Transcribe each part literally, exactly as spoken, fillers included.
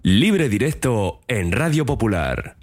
Libre Directo en Radio Popular.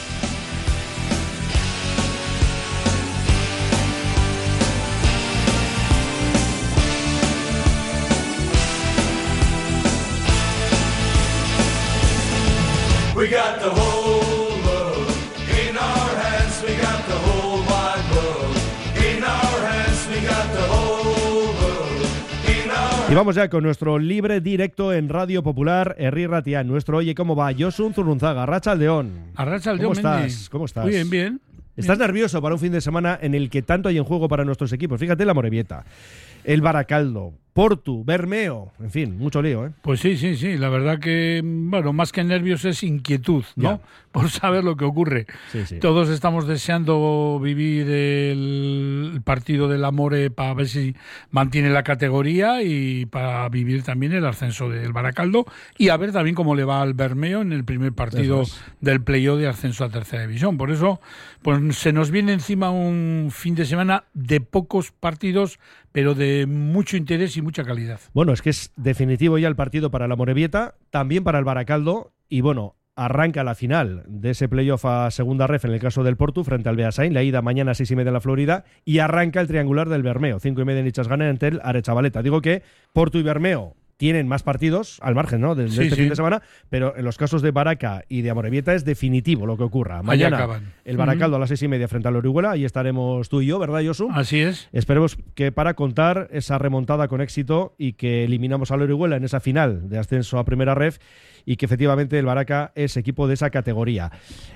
We got the whole world in our hands. We got the whole wide world in our hands. We got the whole world in our. Y vamos ya con nuestro Libre Directo en Radio Popular, Herri Ratia. Nuestro Oye, ¿cómo va? Josun Zurrunzaga, Arratsaldeon. Arratsaldeon, ¿Cómo estás? Mendy. ¿Cómo estás? Muy bien, bien. ¿Estás bien. nervioso para un fin de semana en el que tanto hay en juego para nuestros equipos? Fíjate la Amorebieta, el Baracaldo, Portu, Bermeo, en fin, mucho lío, ¿eh? Pues sí, sí, sí. La verdad que, bueno, más que nervios es inquietud, ¿no? Ya. Por saber lo que ocurre. Sí, sí. Todos estamos deseando vivir el partido del Amore para ver si mantiene la categoría y para vivir también el ascenso del Baracaldo y a ver también cómo le va al Bermeo en el primer partido Eso es. del playoff de ascenso a tercera división. Por eso, pues se nos viene encima un fin de semana de pocos partidos, pero de mucho interés y mucha calidad. Bueno, es que es definitivo ya el partido para la Amorebieta, también para el Baracaldo, y bueno, arranca la final de ese playoff a segunda ref en el caso del Portu frente al Beasain, la ida mañana a seis y media en la Florida, y arranca el triangular del Bermeo, cinco y media en Ichasgana ante el Arechavaleta. Digo que Portu y Bermeo tienen más partidos al margen, ¿no?, de, de Sí, este sí. fin de semana, pero en los casos de Baraca y de Amorebieta es definitivo lo que ocurra. Allá Mañana acaban. el Baracaldo a las seis y media frente al Orihuela, ahí estaremos tú y yo, ¿verdad, Josu? Así es. Esperemos que para contar esa remontada con éxito y que eliminamos al Orihuela en esa final de ascenso a primera ref y que efectivamente el Baraca es equipo de esa categoría.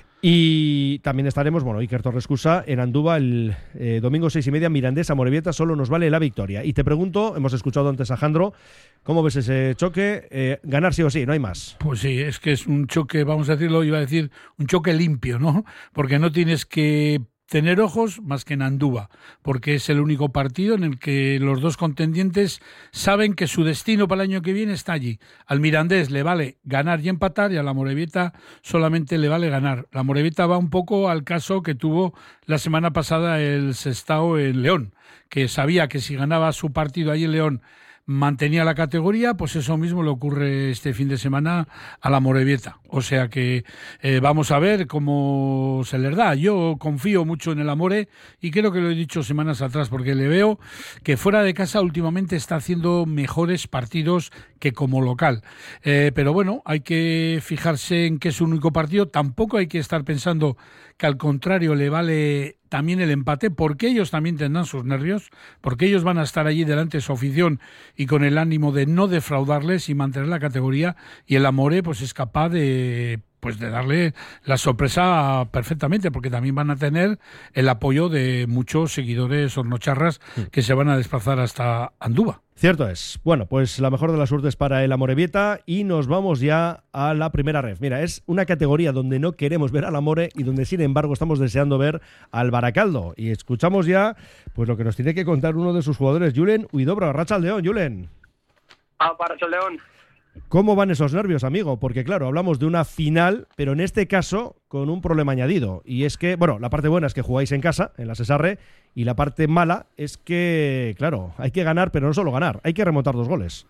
Y también estaremos, bueno, Iker Torrescusa en Andúba el eh, domingo seis y media, Mirandés Amorebieta, solo nos vale la victoria. Y te pregunto, hemos escuchado antes a Jandro, ¿cómo ves ese choque? Eh, ganar sí o sí, no hay más. Pues sí, es que es un choque, vamos a decirlo, iba a decir, un choque limpio, ¿no? Porque no tienes que tener ojos más que en Andúba, porque es el único partido en el que los dos contendientes saben que su destino para el año que viene está allí. Al Mirandés le vale ganar y empatar y a la Amorebieta solamente le vale ganar. La Amorebieta va un poco al caso que tuvo la semana pasada el Sestao en León, que sabía que si ganaba su partido allí en León mantenía la categoría, pues eso mismo le ocurre este fin de semana a la Amorebieta. O sea que eh, vamos a ver cómo se les da. Yo confío mucho en el Amore y creo que lo he dicho semanas atrás, porque le veo que fuera de casa últimamente está haciendo mejores partidos que como local. Eh, pero bueno, hay que fijarse en que es un único partido. Tampoco hay que estar pensando que al contrario le vale también el empate, porque ellos también tendrán sus nervios, porque ellos van a estar allí delante de su afición y con el ánimo de no defraudarles y mantener la categoría, y el Amore pues es capaz de pues de darle la sorpresa perfectamente, porque también van a tener el apoyo de muchos seguidores hornocharras que se van a desplazar hasta Andúba. Cierto es. Bueno, pues la mejor de las suertes para el Amorebieta y nos vamos ya a la primera ref. Mira, es una categoría donde no queremos ver al Amore y donde sin embargo estamos deseando ver al Baracaldo. Y escuchamos ya pues lo que nos tiene que contar uno de sus jugadores, Julen Huidobro. Arratsaldeon, Julen. Ah, Arratsaldeon. ¿Cómo van esos nervios, amigo? Porque claro, hablamos de una final, pero en este caso con un problema añadido. Y es que, bueno, la parte buena es que jugáis en casa, en la Sesarre, y la parte mala es que, claro, hay que ganar, pero no solo ganar, hay que remontar dos goles.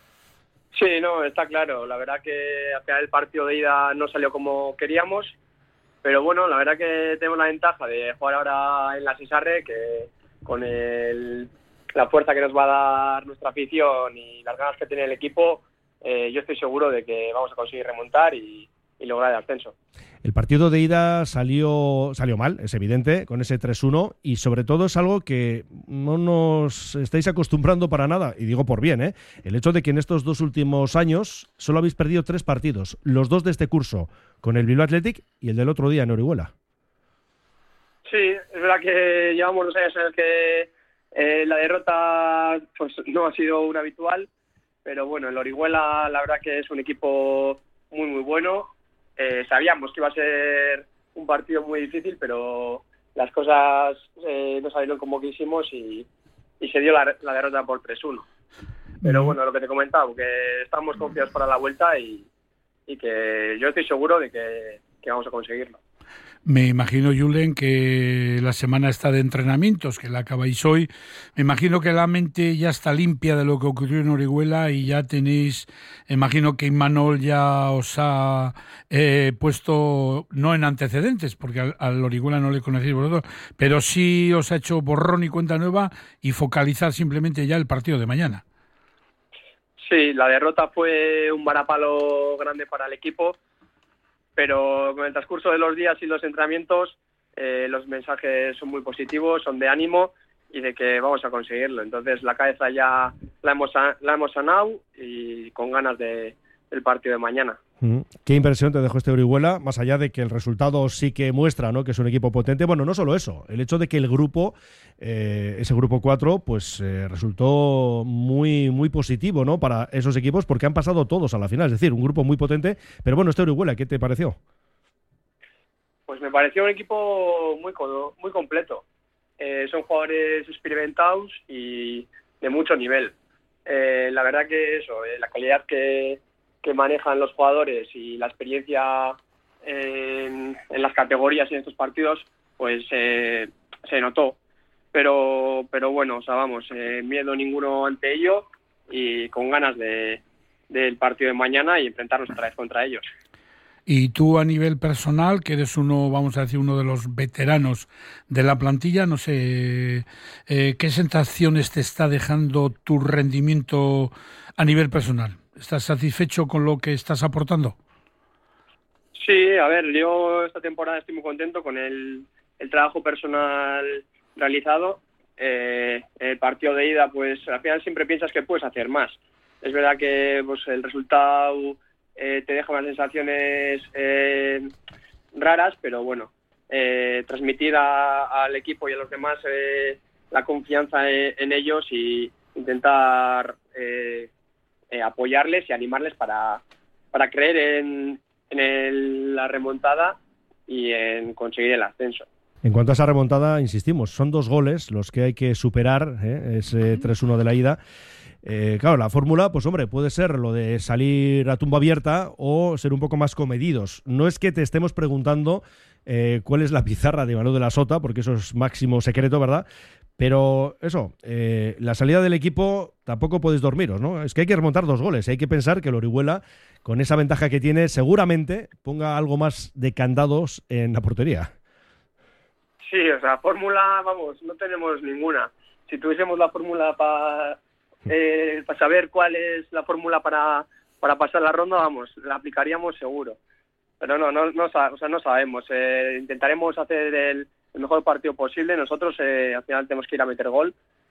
Sí, no, está claro. La verdad que al final el partido de ida no salió como queríamos, pero bueno, la verdad que tenemos la ventaja de jugar ahora en la Sesarre, que con el, la fuerza que nos va a dar nuestra afición y las ganas que tiene el equipo, Eh, yo estoy seguro de que vamos a conseguir remontar y, y lograr el ascenso. El partido de ida salió salió mal, es evidente, con ese tres uno, y sobre todo es algo que no nos estáis acostumbrando para nada, y digo por bien, ¿eh? El hecho de que en estos dos últimos años solo habéis perdido tres partidos, los dos de este curso, con el Bilbao Athletic y el del otro día en Orihuela. Sí, es verdad que llevamos dos años en los que eh, la derrota pues no ha sido una habitual, pero bueno, el Orihuela la verdad que es un equipo muy muy bueno. Eh, sabíamos que iba a ser un partido muy difícil, pero las cosas eh, no salieron como quisimos y, y se dio la, la derrota por tres uno. Pero bueno, lo que te he comentado, que estamos confiados para la vuelta y, y que yo estoy seguro de que, que vamos a conseguirlo. Me imagino, Julen, que la semana está de entrenamientos, que la acabáis hoy. Me imagino que la mente ya está limpia de lo que ocurrió en Orihuela y ya tenéis, imagino que Imanol ya os ha eh, puesto, no en antecedentes, porque al, al Orihuela no le conocéis vosotros, pero sí os ha hecho borrón y cuenta nueva y focalizar simplemente ya el partido de mañana. Sí, la derrota fue un varapalo grande para el equipo, pero con el transcurso de los días y los entrenamientos eh, los mensajes son muy positivos, son de ánimo y de que vamos a conseguirlo. Entonces la cabeza ya la hemos, la hemos sanado y con ganas de, del partido de mañana. ¿Qué impresión te dejó este Orihuela? Más allá de que el resultado sí que muestra, ¿no?, que es un equipo potente. Bueno, no solo eso, el hecho de que el grupo, eh, ese grupo cuatro, pues eh, resultó muy muy positivo, ¿no?, para esos equipos, porque han pasado todos a la final. Es decir, un grupo muy potente. Pero bueno, este Orihuela, ¿qué te pareció? Pues me pareció un equipo muy, muy completo. Eh, son jugadores experimentados y de mucho nivel. Eh, la verdad que eso, eh, la calidad que que manejan los jugadores y la experiencia en, en las categorías y en estos partidos, pues eh, se notó. Pero pero bueno, o sea, vamos, eh, miedo ninguno ante ello y con ganas de del partido de mañana y enfrentarnos otra vez contra ellos. Y tú, a nivel personal, que eres uno, vamos a decir, uno de los veteranos de la plantilla, no sé, eh, ¿qué sensaciones te está dejando tu rendimiento a nivel personal? ¿Estás satisfecho con lo que estás aportando? Sí, a ver, yo esta temporada estoy muy contento con el, el trabajo personal realizado. Eh, el partido de ida, pues al final siempre piensas que puedes hacer más. Es verdad que pues el resultado eh, te deja unas sensaciones eh, raras, pero bueno, eh, transmitir a, al equipo y a los demás eh, la confianza en, en ellos y intentar eh, Eh, apoyarles y animarles para, para creer en, en el, la remontada y en conseguir el ascenso. En cuanto a esa remontada, insistimos, son dos goles los que hay que superar, ¿eh? Ese tres uno de la ida. Eh, claro, la fórmula, pues hombre, puede ser lo de salir a tumba abierta o ser un poco más comedidos. No es que te estemos preguntando eh, cuál es la pizarra de Imanol de la Sota, porque eso es máximo secreto, ¿verdad? Pero eso, eh, la salida del equipo tampoco podéis dormiros, ¿no? Es que hay que remontar dos goles. Hay que pensar que el Orihuela, con esa ventaja que tiene, seguramente ponga algo más de candados en la portería. Sí, o sea, fórmula, vamos, no tenemos ninguna. Si tuviésemos la fórmula para eh, para saber cuál es la fórmula para, para pasar la ronda, vamos, la aplicaríamos seguro. Pero no, no, no, o sea, no sabemos. Eh, intentaremos hacer el el mejor partido posible. Nosotros eh, al final tenemos que ir a meter gol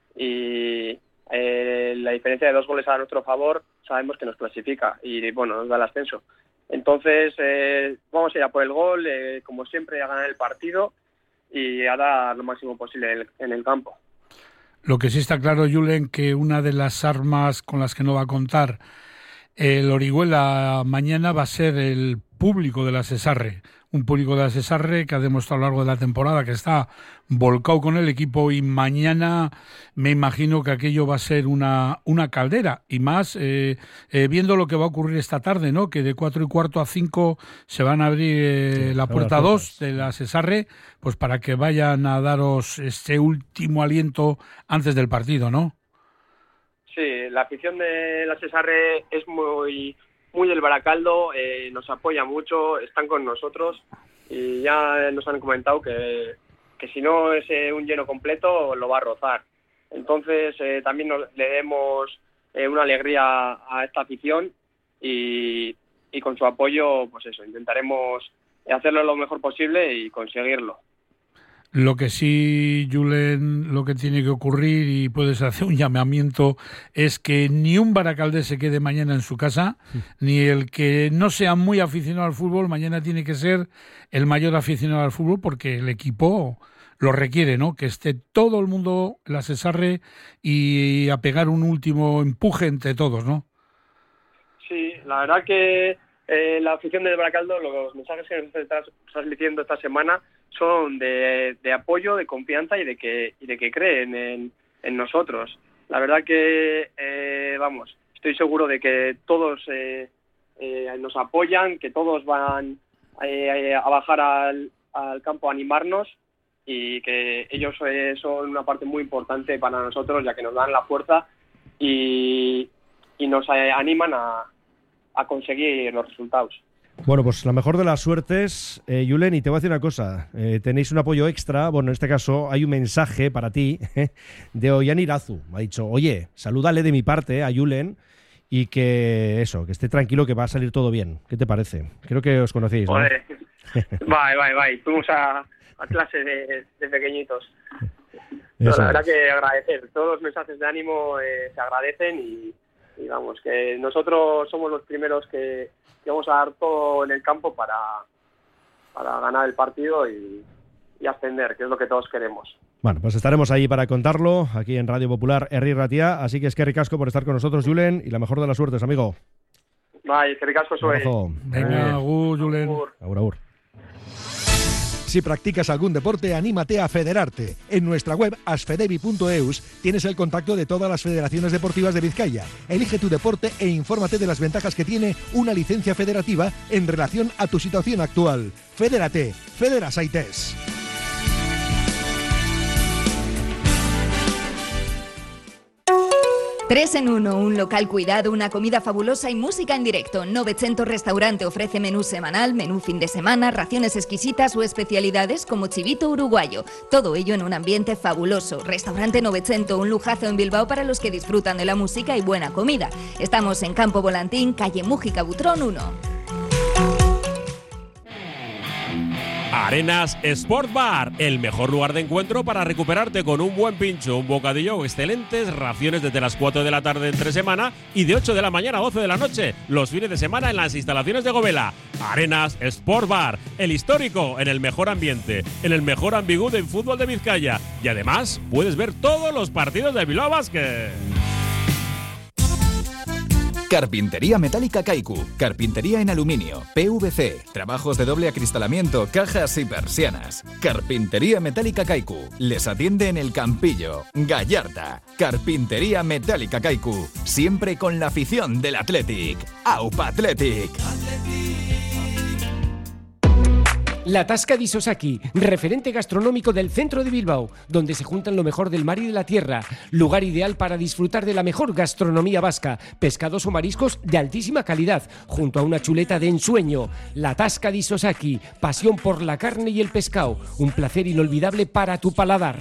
y eh, la diferencia de dos goles a nuestro favor sabemos que nos clasifica y bueno, nos da el ascenso. Entonces eh, vamos a ir a por el gol, eh, como siempre, a ganar el partido y a dar lo máximo posible en el, en el campo. Lo que sí está claro, Julen, que una de las armas con las que no va a contar el Orihuela mañana va a ser el público de la Cesarre. Un público de la Cesarre que ha demostrado a lo largo de la temporada que está volcado con el equipo y mañana me imagino que aquello va a ser una, una caldera. Y más eh, eh, viendo lo que va a ocurrir esta tarde, ¿no? Que de cuatro y cuarto a cinco se van a abrir eh, sí, la puerta dos de la Cesarre, pues para que vayan a daros este último aliento antes del partido, ¿no? Sí, la afición de la Cesarre es muy... muy del Baracaldo, eh, nos apoya mucho, están con nosotros y ya nos han comentado que, que si no es eh, un lleno completo lo va a rozar. Entonces eh, también nos, le demos eh, una alegría a esta afición y, y con su apoyo, pues eso, intentaremos hacerlo lo mejor posible y conseguirlo. Lo que sí, Julen, lo que tiene que ocurrir, y puedes hacer un llamamiento, es que ni un baracaldés se quede mañana en su casa, sí. Ni el que no sea muy aficionado al fútbol, mañana tiene que ser el mayor aficionado al fútbol, porque el equipo lo requiere, ¿no? Que esté todo el mundo en la Cesarre y a pegar un último empuje entre todos, ¿no? Sí, la verdad que eh, la afición del Baracaldo, los mensajes que nos estás transmitiendo esta semana son de, de apoyo, de confianza y de que y de que creen en, en nosotros. La verdad que, eh, vamos, estoy seguro de que todos eh, eh, nos apoyan, que todos van eh, a bajar al, al campo a animarnos, y que ellos eh, son una parte muy importante para nosotros, ya que nos dan la fuerza y, y nos eh, animan a, a conseguir los resultados. Bueno, pues la mejor de las suertes, eh, Julen, y te voy a decir una cosa, eh, tenéis un apoyo extra, bueno, en este caso hay un mensaje para ti eh, de Ollán Irazu, me ha dicho, oye, salúdale de mi parte a Julen y que eso, que esté tranquilo, que va a salir todo bien. ¿Qué te parece? Creo que os conocéis, ¿no? Joder, bye, bye, bye, fuimos a, a clase de, de pequeñitos. No, la verdad que agradecer, todos los mensajes de ánimo eh, se agradecen y, y vamos, que nosotros somos los primeros que que vamos a dar todo en el campo para, para ganar el partido y, y ascender, que es lo que todos queremos. Bueno, pues estaremos ahí para contarlo, aquí en Radio Popular Herri Ratia, así que es que ricasco por estar con nosotros, Julen, y la mejor de las suertes, amigo. Bye, que ricasco soy. Venga, agur, Julen. Agur, agur. Si practicas algún deporte, anímate a federarte. En nuestra web asfedevi punto eus tienes el contacto de todas las federaciones deportivas de Vizcaya. Elige tu deporte e infórmate de las ventajas que tiene una licencia federativa en relación a tu situación actual. Fedérate, Federasaites. Tres en uno, un local cuidado, una comida fabulosa y música en directo. Novecento Restaurante ofrece menú semanal, menú fin de semana, raciones exquisitas o especialidades como chivito uruguayo. Todo ello en un ambiente fabuloso. Restaurante Novecento, un lujazo en Bilbao para los que disfrutan de la música y buena comida. Estamos en Campo Volantín, calle Mújica Butrón uno. Arenas Sport Bar, el mejor lugar de encuentro para recuperarte con un buen pincho, un bocadillo o excelentes raciones desde las cuatro de la tarde entre semana y de ocho de la mañana a doce de la noche los fines de semana en las instalaciones de Govela. Arenas Sport Bar, el histórico, en el mejor ambiente, en el mejor ambigú del fútbol de Vizcaya, y además puedes ver todos los partidos de Bilbao Basket. Carpintería Metálica Kaiku. Carpintería en aluminio, P V C, trabajos de doble acristalamiento, cajas y persianas. Carpintería Metálica Kaiku. Les atiende en el Campillo, Gallarta. Carpintería Metálica Kaiku. Siempre con la afición del Athletic. Aupa Athletic. La Tasca di Sosaki, referente gastronómico del centro de Bilbao, donde se juntan lo mejor del mar y de la tierra. Lugar ideal para disfrutar de la mejor gastronomía vasca, pescados o mariscos de altísima calidad, junto a una chuleta de ensueño. La Tasca di Sosaki, pasión por la carne y el pescado, un placer inolvidable para tu paladar.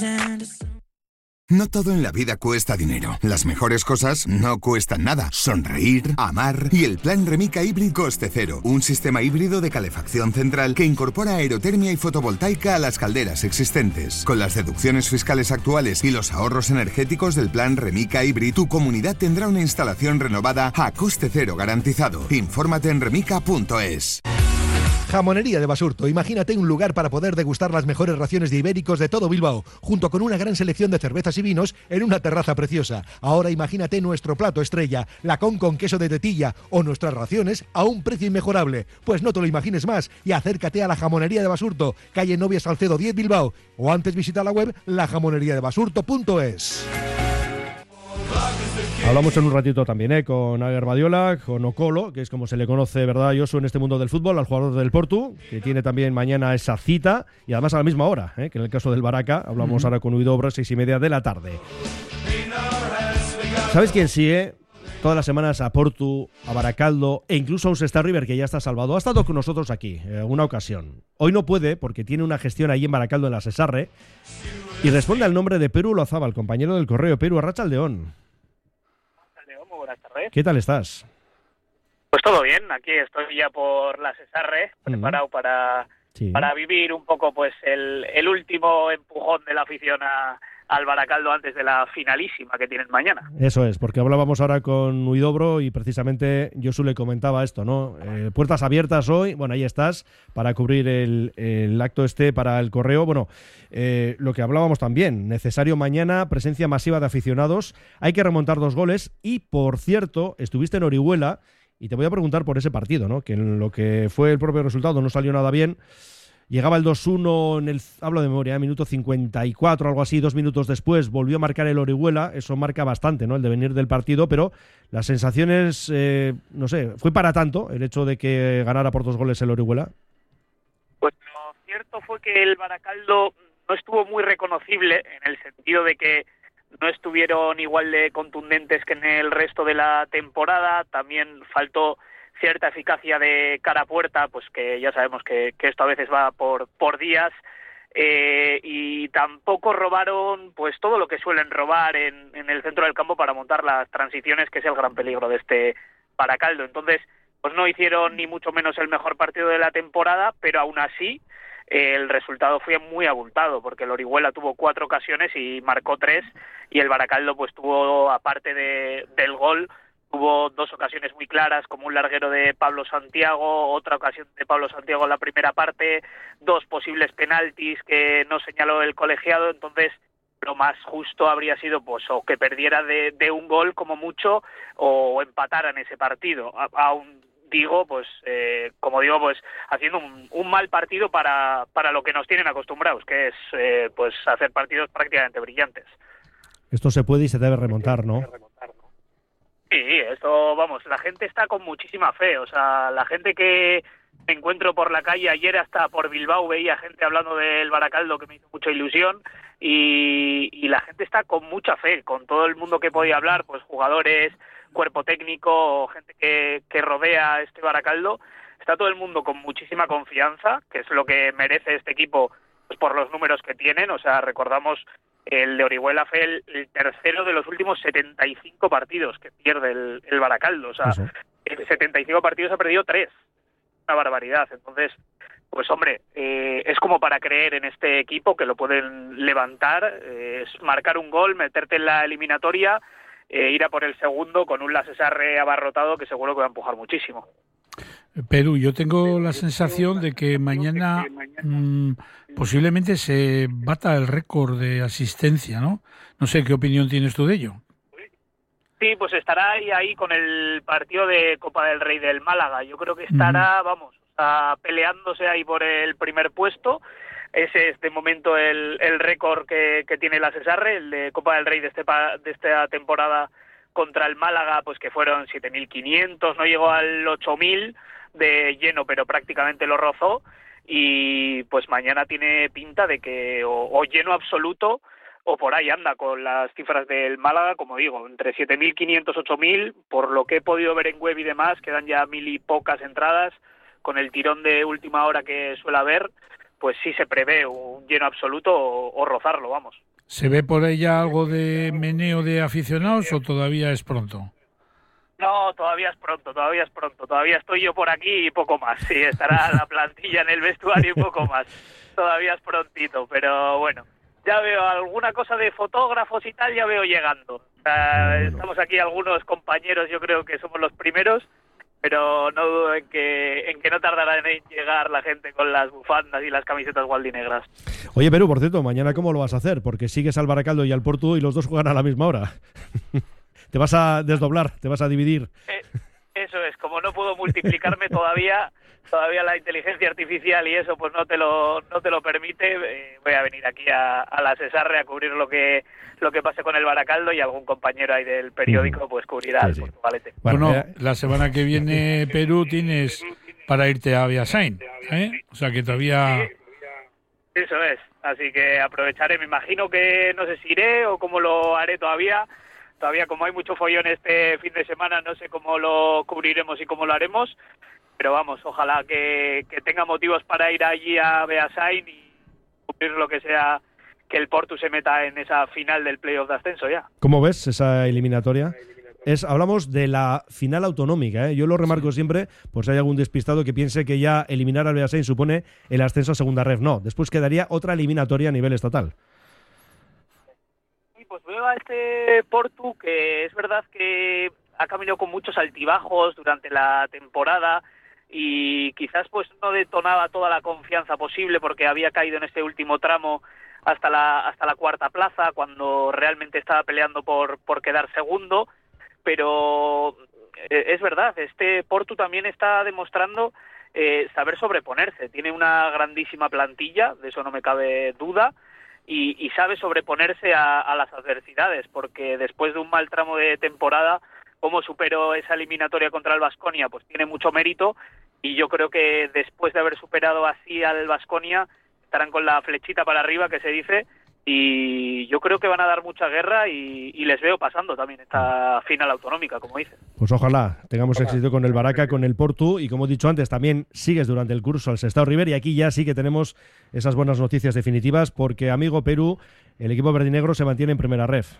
No todo en la vida cuesta dinero. Las mejores cosas no cuestan nada. Sonreír, amar y el plan Remica Hybrid Coste Cero. Un sistema híbrido de calefacción central que incorpora aerotermia y fotovoltaica a las calderas existentes. Con las deducciones fiscales actuales y los ahorros energéticos del plan Remica Hybrid, tu comunidad tendrá una instalación renovada a coste cero garantizado. Infórmate en remica punto es. Jamonería de Basurto. Imagínate un lugar para poder degustar las mejores raciones de ibéricos de todo Bilbao, junto con una gran selección de cervezas y vinos en una terraza preciosa. Ahora imagínate nuestro plato estrella, la con con queso de tetilla, o nuestras raciones a un precio inmejorable. Pues no te lo imagines más y acércate a la Jamonería de Basurto, calle Novia Salcedo diez Bilbao, o antes visita la web la jamonería de basurto punto es. Hablamos en un ratito también ¿eh? con Ager Badiola, con Ocolo, que es como se le conoce, ¿verdad, Josu, en este mundo del fútbol, al jugador del Portu, que tiene también mañana esa cita, y además a la misma hora, ¿eh? que en el caso del Baraca, hablamos uh-huh. ahora con Huidobro, seis y media de la tarde. ¿Sabes quién sigue? Todas las semanas a Portu, a Baracaldo e incluso a Usestar River, que ya está salvado. Ha estado con nosotros aquí en alguna ocasión. Hoy no puede porque tiene una gestión ahí en Baracaldo, en la Sesarre, y responde al nombre de Peru Lozábal, compañero del Correo. Peru, arratsaldeón. Muy buenas tardes. ¿Qué tal estás? Pues todo bien, aquí estoy ya por la Sesarre, preparado uh-huh. para, sí. para vivir un poco pues el, el último empujón de la afición a, al Baracaldo antes de la finalísima que tienen mañana. Eso es, porque hablábamos ahora con Huidobro y precisamente Josu le comentaba esto, ¿no? Eh, puertas abiertas hoy, bueno, ahí estás, para cubrir el, el acto este para el Correo. Bueno, eh, lo que hablábamos también, necesario mañana, presencia masiva de aficionados, hay que remontar dos goles y, por cierto, estuviste en Orihuela y te voy a preguntar por ese partido, ¿no? Que en lo que fue el propio resultado no salió nada bien. Llegaba el dos uno en el, hablo de memoria, minuto cincuenta y cuatro, algo así, dos minutos después volvió a marcar el Orihuela, eso marca bastante, ¿no? El devenir del partido, pero las sensaciones, eh, no sé, ¿fue para tanto el hecho de que ganara por dos goles el Orihuela? Pues lo cierto cierto fue que el Baracaldo no estuvo muy reconocible en el sentido de que no estuvieron igual de contundentes que en el resto de la temporada. También faltó cierta eficacia de cara a puerta, pues que ya sabemos que, que esto a veces va por, por días. Eh, y tampoco robaron pues todo lo que suelen robar en, en el centro del campo para montar las transiciones, que es el gran peligro de este Baracaldo. Entonces, pues no hicieron ni mucho menos el mejor partido de la temporada, pero aún así eh, el resultado fue muy abultado, porque el Orihuela tuvo cuatro ocasiones y marcó tres, y el Baracaldo pues tuvo, aparte de, del gol, tuvo dos ocasiones muy claras, como un larguero de Pablo Santiago, otra ocasión de Pablo Santiago en la primera parte, dos posibles penaltis que no señaló el colegiado. Entonces lo más justo habría sido pues o que perdiera de, de un gol como mucho, o empataran ese partido. A, aún digo, pues eh, como digo, pues haciendo un, un mal partido para, para lo que nos tienen acostumbrados, que es eh, pues hacer partidos prácticamente brillantes. Esto se puede y se debe remontar, ¿no? Sí, esto, vamos, la gente está con muchísima fe. O sea, la gente que me encuentro por la calle, ayer hasta por Bilbao veía gente hablando del Baracaldo, que me hizo mucha ilusión, y, y la gente está con mucha fe, con todo el mundo que podía hablar, pues jugadores, cuerpo técnico, gente que, que rodea a este Baracaldo. Está todo el mundo con muchísima confianza, que es lo que merece este equipo, pues por los números que tienen. O sea, recordamos, el de Orihuela fue el, el tercero de los últimos setenta y cinco partidos que pierde el, el Baracaldo. O sea, Eso. en setenta y cinco partidos ha perdido tres. Una barbaridad. Entonces, pues hombre, eh, es como para creer en este equipo, que lo pueden levantar, eh, es marcar un gol, meterte en la eliminatoria, eh, ir a por el segundo con un Lasesarre abarrotado que seguro que va a empujar muchísimo. Perú, yo tengo la sensación de que mañana mmm, posiblemente se bata el récord de asistencia, ¿no? No sé, ¿qué opinión tienes tú de ello? Sí, pues estará ahí, ahí con el partido de Copa del Rey del Málaga. Yo creo que estará, uh-huh. vamos, a peleándose ahí por el primer puesto. Ese es de momento el, el récord que, que tiene la Cesarre, el de Copa del Rey de, este, de esta temporada contra el Málaga, pues que fueron siete mil quinientos, no llegó al ocho mil de lleno, pero prácticamente lo rozó. Y pues mañana tiene pinta de que o, o lleno absoluto, o por ahí anda con las cifras del Málaga, como digo, entre siete mil quinientos, ocho mil, por lo que he podido ver en web y demás, quedan ya mil y pocas entradas, con el tirón de última hora que suele haber, pues sí se prevé un lleno absoluto o, o rozarlo, vamos. ¿Se ve por ella algo de meneo de aficionados o todavía es pronto? No, todavía es pronto, todavía es pronto. Todavía estoy yo por aquí y poco más. Sí, estará la plantilla en el vestuario y poco más. Todavía es prontito, pero bueno. Ya veo alguna cosa de fotógrafos y tal, ya veo llegando. O sea, estamos aquí algunos compañeros, yo creo que somos los primeros, pero no dudo en que, en que no tardará en llegar la gente con las bufandas y las camisetas gualdinegras. Oye, Perú, por cierto, mañana ¿cómo lo vas a hacer? Porque sigues al Baracaldo y al Portu y los dos juegan a la misma hora. Te vas a desdoblar, te vas a dividir. Eh, eso es, como no puedo multiplicarme todavía, todavía la inteligencia artificial y eso pues no te lo no te lo permite, eh, voy a venir aquí a, a la Cesarre a cubrir lo que lo que pase con el Baracaldo, y algún compañero ahí del periódico pues cubrirá el sí, sí. Portugalete. Bueno, bueno, la semana que viene, Perú, tienes para irte a Beasain, ¿eh? O sea que todavía... Eso es, así que aprovecharé, me imagino que no sé si iré o cómo lo haré todavía. Todavía como hay mucho follón este fin de semana, no sé cómo lo cubriremos y cómo lo haremos, pero vamos, ojalá que, que tenga motivos para ir allí a Beasain y cubrir lo que sea, que el Portu se meta en esa final del playoff de ascenso ya. ¿Cómo ves esa eliminatoria? Es, hablamos de la final autonómica, ¿eh? Yo lo remarco siempre, por si hay algún despistado que piense que ya eliminar al Beasain supone el ascenso a segunda ref. No, después quedaría otra eliminatoria a nivel estatal. Pues veo a este Portu que es verdad que ha caminado con muchos altibajos durante la temporada y quizás pues no detonaba toda la confianza posible porque había caído en este último tramo hasta la hasta la cuarta plaza cuando realmente estaba peleando por por quedar segundo, pero es verdad, este Portu también está demostrando eh, saber sobreponerse, tiene una grandísima plantilla, de eso no me cabe duda. Y, y sabe sobreponerse a, a las adversidades, porque después de un mal tramo de temporada, cómo superó esa eliminatoria contra el Baskonia, pues tiene mucho mérito, y yo creo que después de haber superado así al Baskonia, estarán con la flechita para arriba, que se dice, y yo creo que van a dar mucha guerra y, y les veo pasando también esta final autonómica, como dices. Pues ojalá tengamos éxito con el Baraca, con el Portu, y como he dicho antes, también sigues durante el curso al Sestao River, y aquí ya sí que tenemos esas buenas noticias definitivas, porque, amigo Perú, el equipo verdinegro se mantiene en primera ref.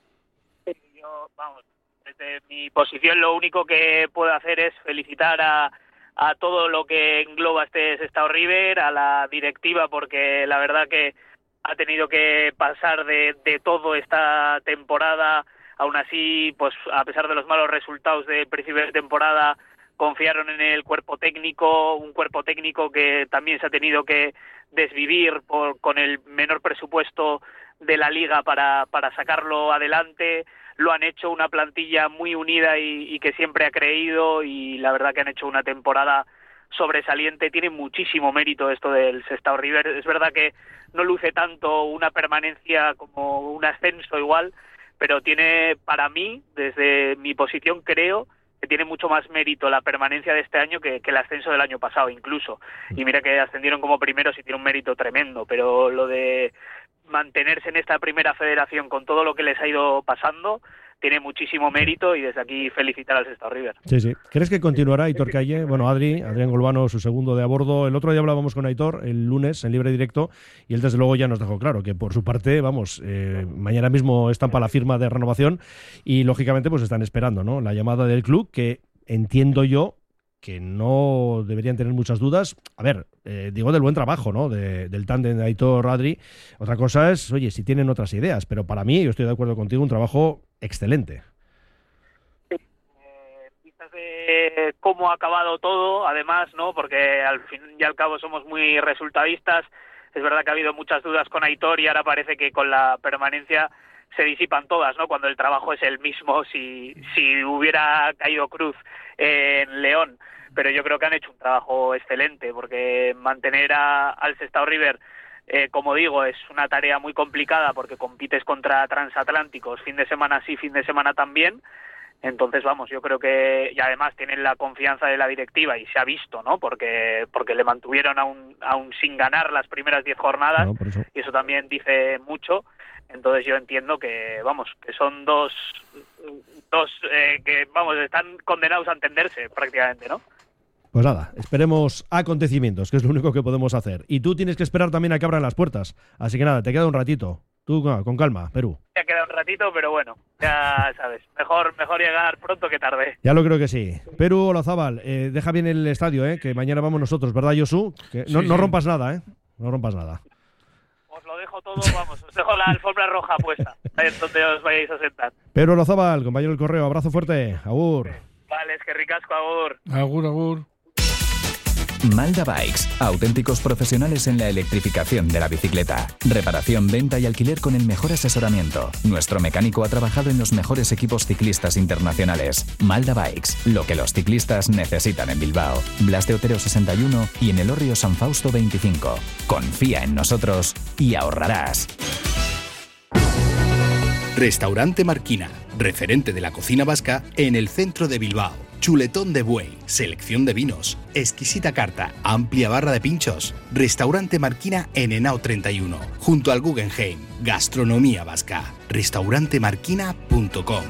Yo, vamos, desde mi posición lo único que puedo hacer es felicitar a, a todo lo que engloba este Sestao River, a la directiva, porque la verdad que ha tenido que pasar de, de todo esta temporada. Aún así, pues a pesar de los malos resultados del principio de temporada, confiaron en el cuerpo técnico, un cuerpo técnico que también se ha tenido que desvivir por, con el menor presupuesto de la liga para, para sacarlo adelante. Lo han hecho una plantilla muy unida y, y que siempre ha creído, y la verdad que han hecho una temporada sobresaliente. Tiene muchísimo mérito esto del Sestao River. Es verdad que no luce tanto una permanencia como un ascenso igual, pero tiene, para mí, desde mi posición, creo que tiene mucho más mérito la permanencia de este año que, que el ascenso del año pasado incluso. Y mira que ascendieron como primeros y tiene un mérito tremendo, pero lo de mantenerse en esta primera federación con todo lo que les ha ido pasando tiene muchísimo mérito, y desde aquí felicitar al Sestao River. Sí, sí. ¿Crees que continuará Aitor Calle? Bueno, Adri, Adrián Golbano, su segundo de a bordo. El otro día hablábamos con Aitor el lunes en libre directo, y él desde luego ya nos dejó claro que por su parte, vamos, eh, mañana mismo estampa la firma de renovación, y lógicamente pues están esperando, ¿no?, la llamada del club, que entiendo yo que no deberían tener muchas dudas. A ver, eh, digo del buen trabajo, ¿no?, de, del tándem de Aitor-Adri. Otra cosa es, oye, si tienen otras ideas, pero para mí, yo estoy de acuerdo contigo, un trabajo excelente. Sí, eh, vistas de cómo ha acabado todo, además, ¿no?, porque al fin y al cabo somos muy resultadistas. Es verdad que ha habido muchas dudas con Aitor, y ahora parece que con la permanencia se disipan todas, ¿no?, cuando el trabajo es el mismo, si, si hubiera caído Cruz en León. Pero yo creo que han hecho un trabajo excelente, porque mantener a, al Sestao River, eh, como digo, es una tarea muy complicada, porque compites contra transatlánticos, fin de semana sí, fin de semana también. Entonces, vamos, yo creo que, y además tienen la confianza de la directiva, y se ha visto, ¿no?, porque porque le mantuvieron aún, aún sin ganar las primeras diez jornadas, no, eso. Y eso también dice mucho. Entonces yo entiendo que, vamos, que son dos, dos eh, que, vamos, están condenados a entenderse prácticamente, ¿no? Pues nada, esperemos acontecimientos, que es lo único que podemos hacer. Y tú tienes que esperar también a que abran las puertas. Así que nada, te queda un ratito. Tú con calma, Perú. Ya queda un ratito, pero bueno, ya sabes, mejor mejor llegar pronto que tarde. Ya lo creo que sí. Perú Olazábal, eh, deja bien el estadio, eh, que mañana vamos nosotros, ¿verdad, Josu? Que no, sí, no rompas sí. nada, ¿eh? No rompas nada. Os lo dejo todo, vamos, os dejo la alfombra roja puesta, ahí es donde os vayáis a sentar. Perú Olazábal, compañero del correo, abrazo fuerte, agur. Vale, es que ricasco, agur. Agur, agur. Malda Bikes, auténticos profesionales en la electrificación de la bicicleta. Reparación, venta y alquiler con el mejor asesoramiento. Nuestro mecánico ha trabajado en los mejores equipos ciclistas internacionales. Malda Bikes, lo que los ciclistas necesitan en Bilbao. Blas de Otero sesenta y uno y en Elorrio San Fausto veinticinco. Confía en nosotros y ahorrarás. Restaurante Marquina, referente de la cocina vasca en el centro de Bilbao. Chuletón de buey, selección de vinos, exquisita carta, amplia barra de pinchos. Restaurante Marquina en Henao treinta y uno, junto al Guggenheim. Gastronomía vasca. restaurante marquina punto com.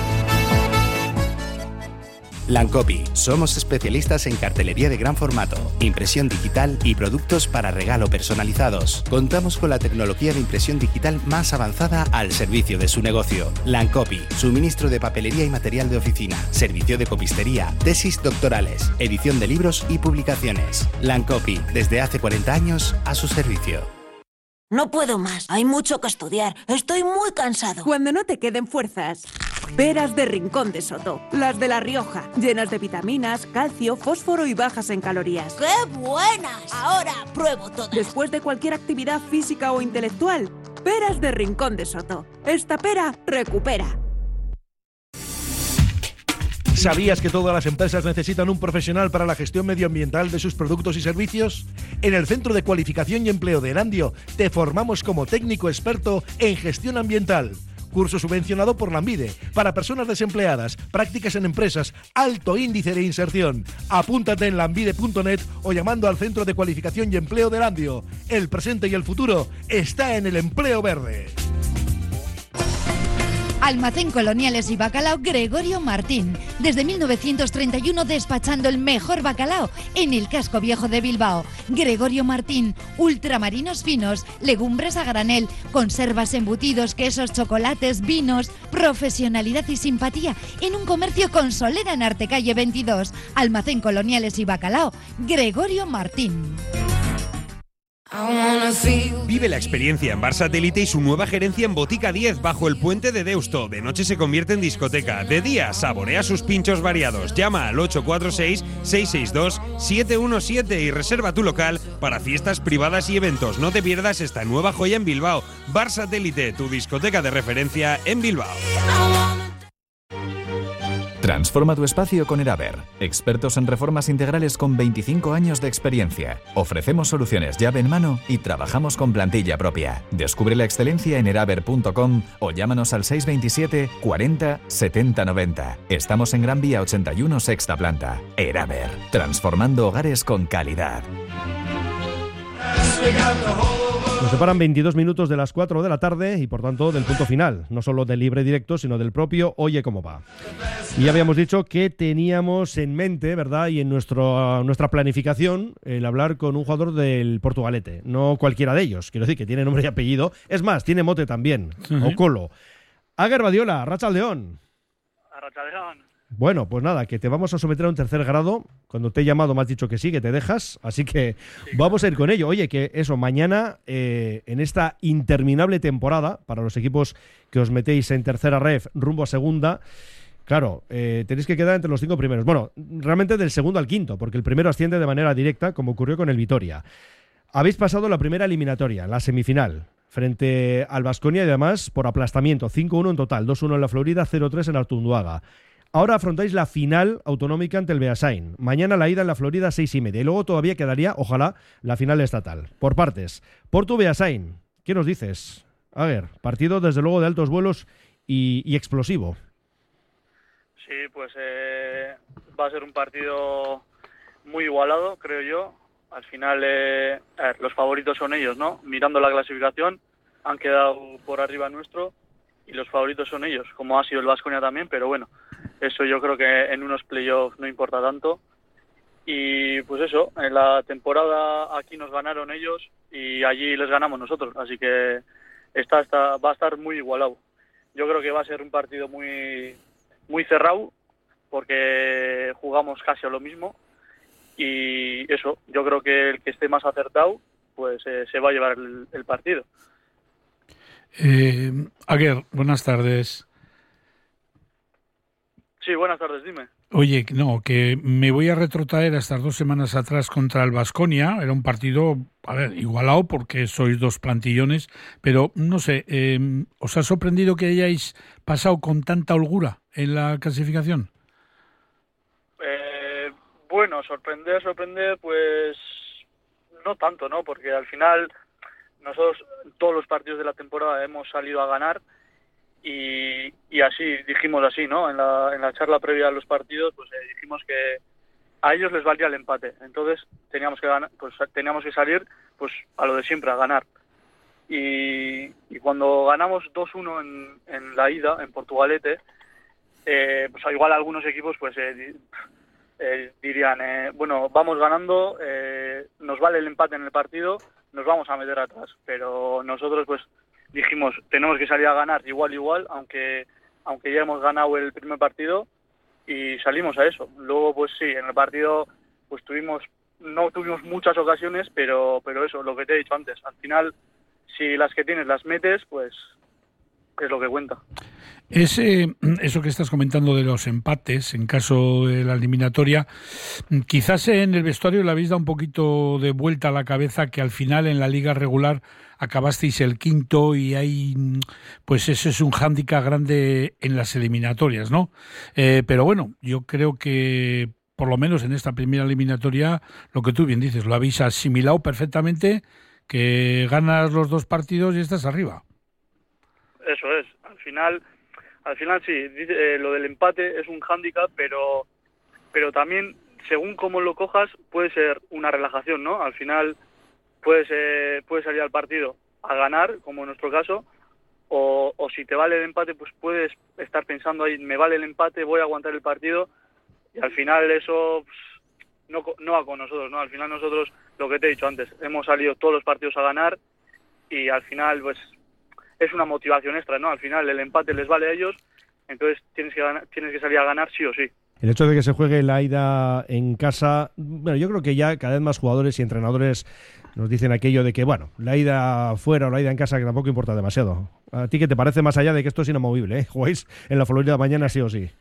Lancopi, somos especialistas en cartelería de gran formato, impresión digital y productos para regalo personalizados. Contamos con la tecnología de impresión digital más avanzada al servicio de su negocio. Lancopi, suministro de papelería y material de oficina, servicio de copistería, tesis doctorales, edición de libros y publicaciones. Lancopi, desde hace cuarenta años a su servicio. No puedo más, hay mucho que estudiar, estoy muy cansado. Cuando no te queden fuerzas, peras de Rincón de Soto, las de La Rioja, llenas de vitaminas, calcio, fósforo y bajas en calorías. ¡Qué buenas! Ahora pruebo todas. Después de cualquier actividad física o intelectual, peras de Rincón de Soto. Esta pera recupera. ¿Sabías que todas las empresas necesitan un profesional para la gestión medioambiental de sus productos y servicios? En el Centro de Cualificación y Empleo de Erandio te formamos como técnico experto en gestión ambiental. curso subvencionado por Lanbide, para personas desempleadas, prácticas en empresas, alto índice de inserción. Apúntate en lanbide punto net o llamando al Centro de Cualificación y Empleo de Landio. El presente y el futuro está en el empleo verde. Almacén Coloniales y Bacalao Gregorio Martín. Desde mil novecientos treinta y uno despachando el mejor bacalao en el casco viejo de Bilbao. Gregorio Martín, ultramarinos finos, legumbres a granel, conservas, embutidos, quesos, chocolates, vinos, profesionalidad y simpatía en un comercio con solera en Artecalle veintidós. Almacén Coloniales y Bacalao Gregorio Martín. Vive la experiencia en Bar Satélite y su nueva gerencia en Botica diez bajo el puente de Deusto. De noche se convierte en discoteca. De día saborea sus pinchos variados. Llama al ocho cuatro seis, seis seis dos, siete uno siete y reserva tu local para fiestas privadas y eventos. No te pierdas esta nueva joya en Bilbao. Bar Satélite, tu discoteca de referencia en Bilbao. Transforma tu espacio con Eraber, expertos en reformas integrales con veinticinco años de experiencia. Ofrecemos soluciones llave en mano y trabajamos con plantilla propia. Descubre la excelencia en eraber punto com o llámanos al seis dos siete, cuarenta, setenta, noventa. Estamos en Gran Vía ochenta y uno, sexta planta. Eraber, transformando hogares con calidad. Nos separan veintidós minutos de las cuatro de la tarde y por tanto del punto final, no solo del libre directo, sino del propio Oye Cómo Va. Y ya habíamos dicho que teníamos en mente, ¿verdad? Y en nuestro, nuestra planificación, el hablar con un jugador del Portugalete, no cualquiera de ellos, quiero decir que tiene nombre y apellido, es más, tiene mote también, uh-huh. o Colo. Ager Badiola, Arratsaldeon. Arratsaldeon. Bueno, pues nada, que te vamos a someter a un tercer grado. Cuando te he llamado me has dicho que sí, que te dejas, así que sí, vamos a ir con ello. Oye, que eso, mañana, eh, en esta interminable temporada, para los equipos que os metéis en tercera ref rumbo a segunda, claro, eh, tenéis que quedar entre los cinco primeros. Bueno, realmente del segundo al quinto, porque el primero asciende de manera directa, como ocurrió con el Vitoria. Habéis pasado la primera eliminatoria, la semifinal, frente al Baskonia y además por aplastamiento, cinco uno en total, dos uno en la Florida, cero tres en Artunduaga. Ahora afrontáis la final autonómica ante el Beasain. Mañana la ida en la Florida, seis y media. Y luego todavía quedaría, ojalá, la final estatal. Por partes. Portu Beasain, ¿qué nos dices? A ver, partido desde luego de altos vuelos y, y explosivo. Sí, pues eh, va a ser un partido muy igualado, creo yo. Al final, eh, a ver, los favoritos son ellos, ¿no? Mirando la clasificación, han quedado por arriba nuestro y los favoritos son ellos, como ha sido el Baskonia también, pero bueno, eso yo creo que en unos playoffs no importa tanto. Y pues eso, en la temporada aquí nos ganaron ellos y allí les ganamos nosotros, así que está, está, va a estar muy igualado. Yo creo que va a ser un partido muy, muy cerrado, porque jugamos casi a lo mismo. Y eso, yo creo que el que esté más acertado, pues eh, se va a llevar el, el partido. Eh, Ager, buenas tardes. Sí, buenas tardes, dime. Oye, no, que me voy a retrotraer a estas dos semanas atrás contra el Baskonia. Era un partido, a ver, igualado porque sois dos plantillones, pero no sé, eh, ¿os ha sorprendido que hayáis pasado con tanta holgura en la clasificación? Eh, bueno, sorprender, sorprender, pues no tanto, ¿no? Porque al final nosotros todos los partidos de la temporada hemos salido a ganar. Y, y así, dijimos así, ¿no? En la, en la charla previa a los partidos, pues eh, dijimos que a ellos les valía el empate. Entonces teníamos que ganar, pues teníamos que salir pues a lo de siempre, a ganar. Y, y cuando ganamos dos uno en, en la ida, en Portugalete, eh, pues igual algunos equipos pues eh, eh, dirían, eh, bueno, vamos ganando, eh, nos vale el empate en el partido, nos vamos a meter atrás. Pero nosotros pues dijimos, tenemos que salir a ganar igual, igual, aunque aunque ya hemos ganado el primer partido, y salimos a eso. Luego, pues sí, en el partido pues tuvimos, no tuvimos muchas ocasiones, pero pero eso, lo que te he dicho antes, al final, si las que tienes las metes, pues es lo que cuenta. Ese, eso que estás comentando de los empates, en caso de la eliminatoria, quizás en el vestuario le habéis dado un poquito de vuelta a la cabeza que al final en la liga regular acabasteis el quinto y hay, pues ese es un hándicap grande en las eliminatorias, ¿no? Eh, pero bueno, yo creo que por lo menos en esta primera eliminatoria, lo que tú bien dices, lo habéis asimilado perfectamente, que ganas los dos partidos y estás arriba. eso es. Al final, al final sí, dice, eh, lo del empate es un hándicap, pero, pero también, según cómo lo cojas, puede ser una relajación, ¿no? Al final puedes, eh, puedes salir al partido a ganar, como en nuestro caso, o, o si te vale el empate, pues puedes estar pensando ahí, me vale el empate, voy a aguantar el partido, y al final eso pues, no, no va con nosotros, ¿no? Al final nosotros, lo que te he dicho antes, hemos salido todos los partidos a ganar, y al final, pues, es una motivación extra, ¿no? Al final el empate les vale a ellos, entonces tienes que ganar, tienes que salir a ganar sí o sí. El hecho de que se juegue la ida en casa, bueno, yo creo que ya cada vez más jugadores y entrenadores nos dicen aquello de que, bueno, la ida fuera o la ida en casa que tampoco importa demasiado. ¿A ti qué te parece, más allá de que esto es inamovible, eh? Jugáis en la Florida mañana sí o sí.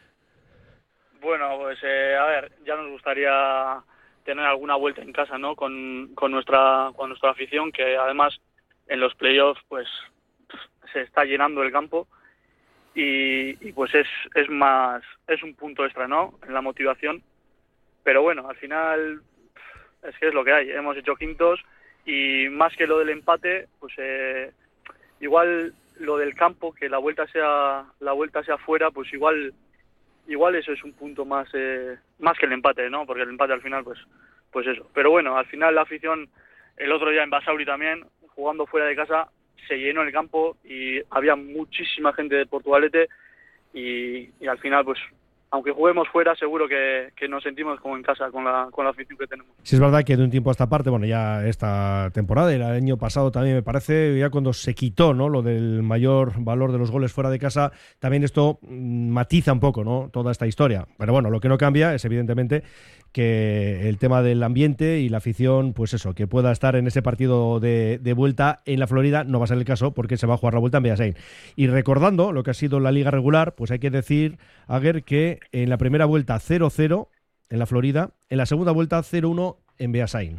Bueno, pues eh, a ver, ya nos gustaría tener alguna vuelta en casa, ¿no? Con, con nuestra con nuestra afición, que además en los playoffs pues se está llenando el campo y, y pues es es más es un punto extra, ¿no? En la motivación. Pero bueno, al final es que es lo que hay. Hemos hecho quintos y más que lo del empate, pues eh, igual lo del campo, que la vuelta sea la vuelta sea fuera, pues igual igual eso es un punto más eh, más que el empate, ¿no? Porque el empate al final pues pues eso. Pero bueno, al final la afición el otro día en Basauri también, jugando fuera de casa, se llenó el campo y había muchísima gente de Portugalete y, y al final pues aunque juguemos fuera, seguro que, que nos sentimos como en casa con la, con la afición que tenemos. Sí, es verdad que de un tiempo a esta parte, bueno, ya esta temporada y el año pasado también me parece, ya cuando se quitó, ¿no?, lo del mayor valor de los goles fuera de casa, también esto matiza un poco, ¿no?, toda esta historia. Pero bueno, lo que no cambia es evidentemente que el tema del ambiente y la afición, pues eso, que pueda estar en ese partido de, de vuelta en la Florida, no va a ser el caso porque se va a jugar la vuelta en Beasain. Y recordando lo que ha sido la liga regular, pues hay que decir, Aguer, que en la primera vuelta cero cero en la Florida, en la segunda vuelta cero uno en Beasain.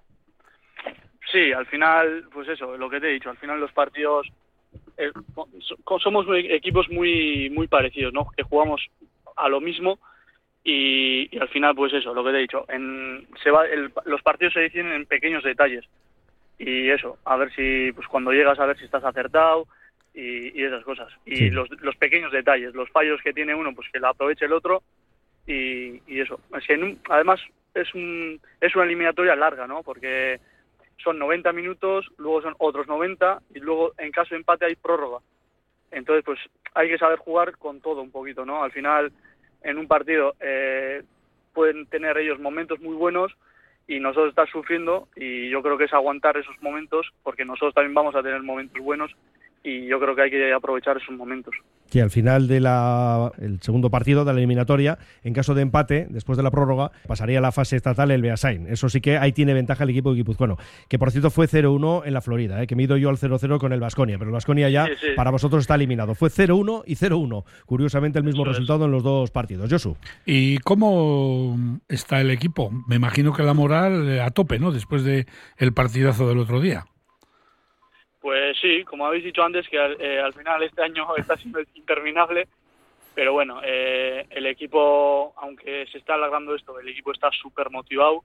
Sí, al final, pues eso, lo que te he dicho, al final los partidos eh, somos equipos muy muy parecidos, ¿no?, que jugamos a lo mismo. Y, y al final, pues eso, lo que te he dicho, en, se va, el, los partidos se deciden en pequeños detalles. Y eso, a ver si, pues cuando llegas a ver si estás acertado y, y esas cosas. Y sí. los, los pequeños detalles, los fallos que tiene uno, pues que lo aproveche el otro y, y eso. Es que en un, además es, un, es una eliminatoria larga, ¿no? Porque son noventa minutos, luego son otros noventa y luego en caso de empate hay prórroga. Entonces, pues hay que saber jugar con todo un poquito, ¿no? Al final, en un partido eh, pueden tener ellos momentos muy buenos y nosotros estar sufriendo, y yo creo que es aguantar esos momentos porque nosotros también vamos a tener momentos buenos y yo creo que hay que aprovechar esos momentos. Que al final del segundo partido de la eliminatoria, en caso de empate, después de la prórroga, pasaría a la fase estatal el Beasain. Eso sí que ahí tiene ventaja el equipo guipuzcoano, que por cierto fue cero uno en la Florida, ¿eh? Que me he ido yo al cero cero con el Baskonia, pero el Baskonia ya sí, sí. para vosotros está eliminado. Fue cero uno y cero uno. Curiosamente el mismo Eso resultado es. en los dos partidos. Josu. ¿Y cómo está el equipo? Me imagino que la moral a tope, ¿no?, después de el partidazo del otro día. Pues sí, como habéis dicho antes, que eh, al final este año está siendo interminable, pero bueno, eh, el equipo, aunque se está alargando esto, el equipo está súper motivado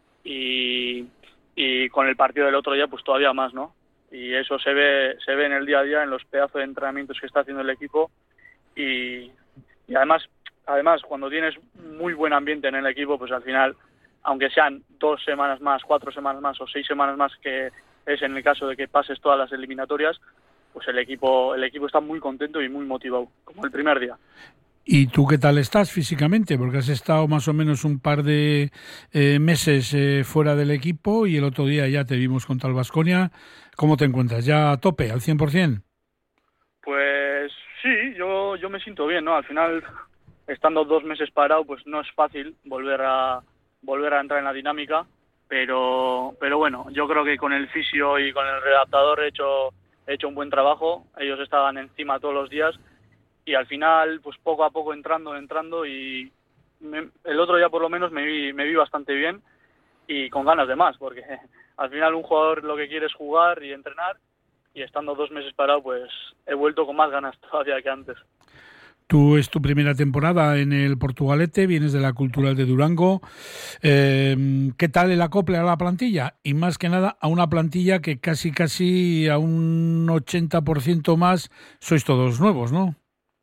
y, y con el partido del otro día pues todavía más, ¿no? Y eso se ve se ve en el día a día, en los pedazos de entrenamientos que está haciendo el equipo y, y además, además cuando tienes muy buen ambiente en el equipo, pues al final, aunque sean dos semanas más, cuatro semanas más o seis semanas más que es en el caso de que pases todas las eliminatorias, pues el equipo el equipo está muy contento y muy motivado, como el primer día. ¿Y tú qué tal estás físicamente? Porque has estado más o menos un par de eh, meses eh, fuera del equipo y el otro día ya te vimos contra el Baskonia. ¿Cómo te encuentras? ¿Ya a tope, al cien por ciento? Pues sí, yo, yo me siento bien, ¿no? Al final, estando dos meses parado, pues no es fácil volver a volver a entrar en la dinámica. Pero pero bueno, yo creo que con el fisio y con el readaptador he hecho he hecho un buen trabajo. Ellos estaban encima todos los días y al final pues poco a poco entrando entrando y me, el otro día por lo menos me vi me vi bastante bien y con ganas de más, porque al final un jugador lo que quiere es jugar y entrenar, y estando dos meses parado pues he vuelto con más ganas todavía que antes. Tú es tu primera temporada en el Portugalete, vienes de la Cultural de Durango. Eh, ¿Qué tal el acople a la plantilla? Y más que nada a una plantilla que casi casi a un ochenta por ciento más sois todos nuevos, ¿no?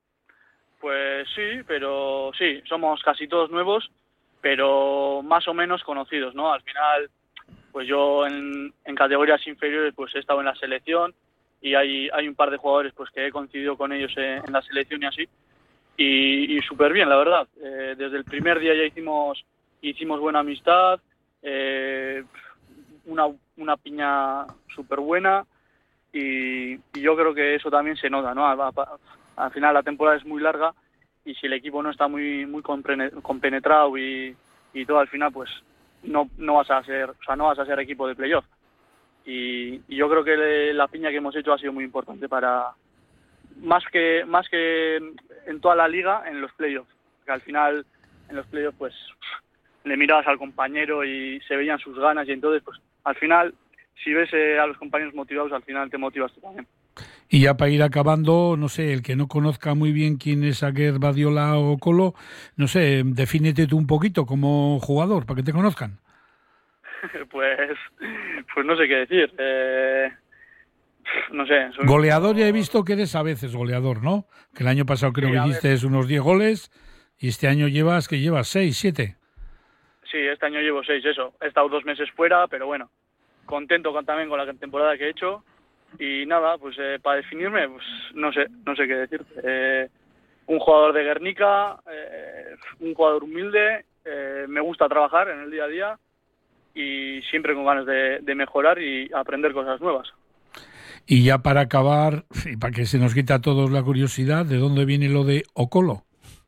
Pues sí, pero sí, somos casi todos nuevos, pero más o menos conocidos, ¿no? Al final, pues yo en, en categorías inferiores pues he estado en la selección y hay, hay un par de jugadores pues que he coincidido con ellos en, en la selección y así. Y, y súper bien, la verdad. Eh, desde el primer día ya hicimos hicimos buena amistad, eh, una, una piña súper buena y, y yo creo que eso también se nota, ¿no? A, a, al final la temporada es muy larga y si el equipo no está muy muy compenetrado y, y todo, al final pues no no vas a ser, o sea, no vas a ser equipo de playoff. Y, y yo creo que la piña que hemos hecho ha sido muy importante para más que más que en toda la liga, en los playoffs, que al final en los playoffs pues le mirabas al compañero y se veían sus ganas y entonces pues al final si ves eh, a los compañeros motivados, al final te motivas tú también. Y ya para ir acabando, no sé, el que no conozca muy bien quién es Aguer, Badiola o Colo, no sé, defínete tú un poquito como jugador para que te conozcan. pues pues no sé qué decir. Eh... No sé. Soy... Goleador ya he visto que eres a veces goleador, ¿no? Que el año pasado creo sí, que hiciste unos diez goles y este año llevas, que llevas seis, siete. Sí, este año llevo seis, eso. He estado dos meses fuera, pero bueno, contento con, también con la temporada que he hecho. Y nada, pues eh, para definirme, pues no sé, no sé qué decir. Eh, un jugador de Guernica, eh, un jugador humilde, eh, me gusta trabajar en el día a día y siempre con ganas de, de mejorar y aprender cosas nuevas. Y ya para acabar, y para que se nos quita a todos la curiosidad, ¿de dónde viene lo de Ocolo?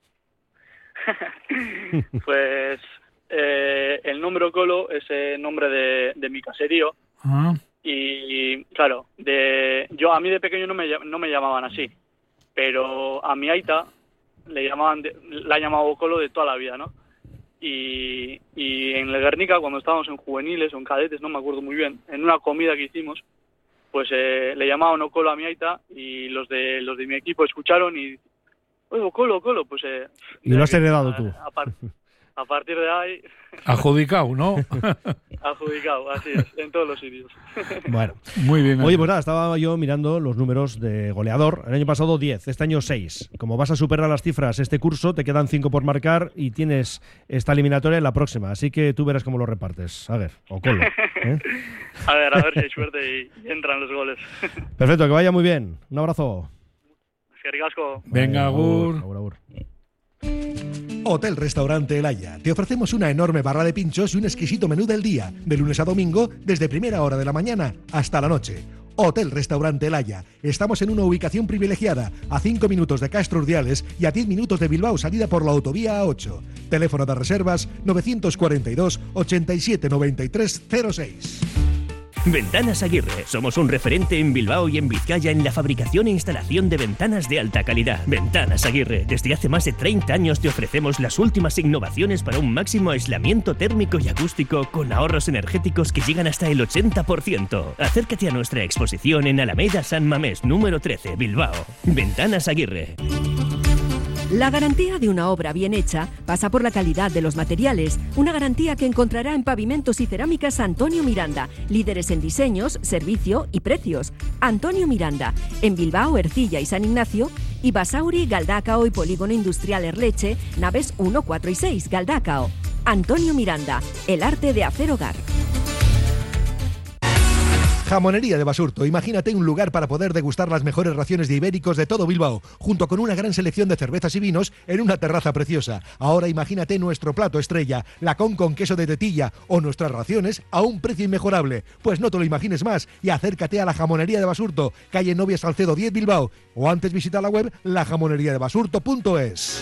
Pues eh, el nombre Ocolo es el nombre de, de mi caserío. Ah. Y claro, de yo a mí de pequeño no me, no me llamaban así, pero a mi aita le llamaban de, la llamaba Ocolo de toda la vida, ¿no? Y, y en el Guernica, cuando estábamos en juveniles o en cadetes, no me acuerdo muy bien, en una comida que hicimos, pues eh, le llamaban Ocolo a mi aita y los de los de mi equipo escucharon y oye, Ocolo, Ocolo, pues eh, y lo has heredado a, tú a, par, a partir de ahí adjudicado, ¿no? Adjudicado, así es, en todos los sitios. Bueno, muy bien. Oye, pues nada, estaba yo mirando los números de goleador. El año pasado diez, este año seis. Como vas a superar las cifras este curso, te quedan cinco por marcar y tienes esta eliminatoria en la próxima. Así que tú verás cómo lo repartes. A ver, o Colo. ¿eh? A ver, a ver si hay suerte y, y entran los goles. Perfecto, que vaya muy bien. Un abrazo. Que ricasco. Venga, agur. Agur, agur. Hotel Restaurante El Haya. Te ofrecemos una enorme barra de pinchos y un exquisito menú del día, de lunes a domingo, desde primera hora de la mañana hasta la noche. Hotel Restaurante El Haya. Estamos en una ubicación privilegiada, a cinco minutos de Castro Urdiales y a diez minutos de Bilbao, salida por la autovía A ocho. Teléfono de reservas novecientos cuarenta y dos, ochenta y siete, noventa y tres, cero seis. Ventanas Aguirre. Somos un referente en Bilbao y en Vizcaya en la fabricación e instalación de ventanas de alta calidad. Ventanas Aguirre. Desde hace más de treinta años te ofrecemos las últimas innovaciones para un máximo aislamiento térmico y acústico con ahorros energéticos que llegan hasta el ochenta por ciento. Acércate a nuestra exposición en Alameda San Mamés, número trece, Bilbao. Ventanas Aguirre. La garantía de una obra bien hecha pasa por la calidad de los materiales, una garantía que encontrará en Pavimentos y Cerámicas Antonio Miranda, líderes en diseños, servicio y precios. Antonio Miranda, en Bilbao, Ercilla y San Ignacio, y Basauri, Galdacao y Polígono Industrial Erleche, naves uno, cuatro y seis, Galdacao. Antonio Miranda, el arte de hacer hogar. Jamonería de Basurto. Imagínate un lugar para poder degustar las mejores raciones de ibéricos de todo Bilbao, junto con una gran selección de cervezas y vinos en una terraza preciosa. Ahora imagínate nuestro plato estrella, lacón con queso de tetilla o nuestras raciones a un precio inmejorable. Pues no te lo imagines más y acércate a la Jamonería de Basurto, calle Novia Salcedo diez, Bilbao, o antes visita la web la jamonería de basurto punto es.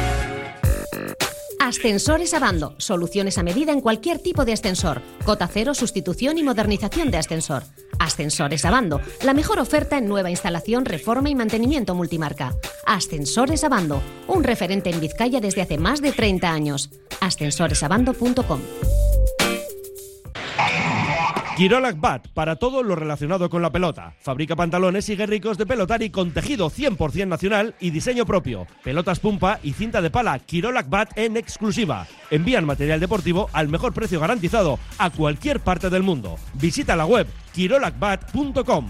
Ascensores Abando. Soluciones a medida en cualquier tipo de ascensor. Cota cero, sustitución y modernización de ascensor. Ascensores Abando. La mejor oferta en nueva instalación, reforma y mantenimiento multimarca. Ascensores Abando. Un referente en Vizcaya desde hace más de treinta años. ascensores abando punto com. Kirolak Bat, para todo lo relacionado con la pelota. Fabrica pantalones y guerricos de pelotari con tejido cien por ciento nacional y diseño propio. Pelotas pumpa y cinta de pala Kirolak Bat en exclusiva. Envían material deportivo al mejor precio garantizado a cualquier parte del mundo. Visita la web kirolak bat punto com.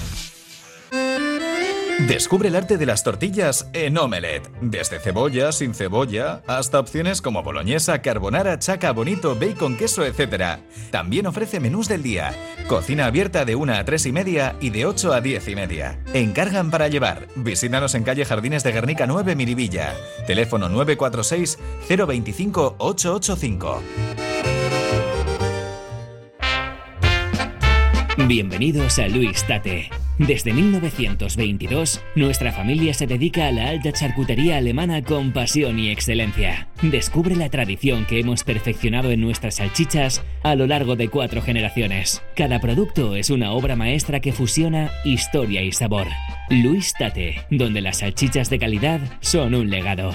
Descubre el arte de las tortillas en Omelette. Desde cebolla, sin cebolla, hasta opciones como boloñesa, carbonara, chaca, bonito, bacon, queso, etcétera. También ofrece menús del día. Cocina abierta de una a tres y media y de ocho a diez y media. Encargan para llevar. Visítanos en calle Jardines de Guernica nueve, Miribilla. Teléfono nueve cuatro seis cero veinticinco ocho ocho cinco. Bienvenidos a Luis Tate. Desde mil novecientos veintidós, nuestra familia se dedica a la alta charcutería alemana con pasión y excelencia. Descubre la tradición que hemos perfeccionado en nuestras salchichas a lo largo de cuatro generaciones. Cada producto es una obra maestra que fusiona historia y sabor. Luis Tate, donde las salchichas de calidad son un legado.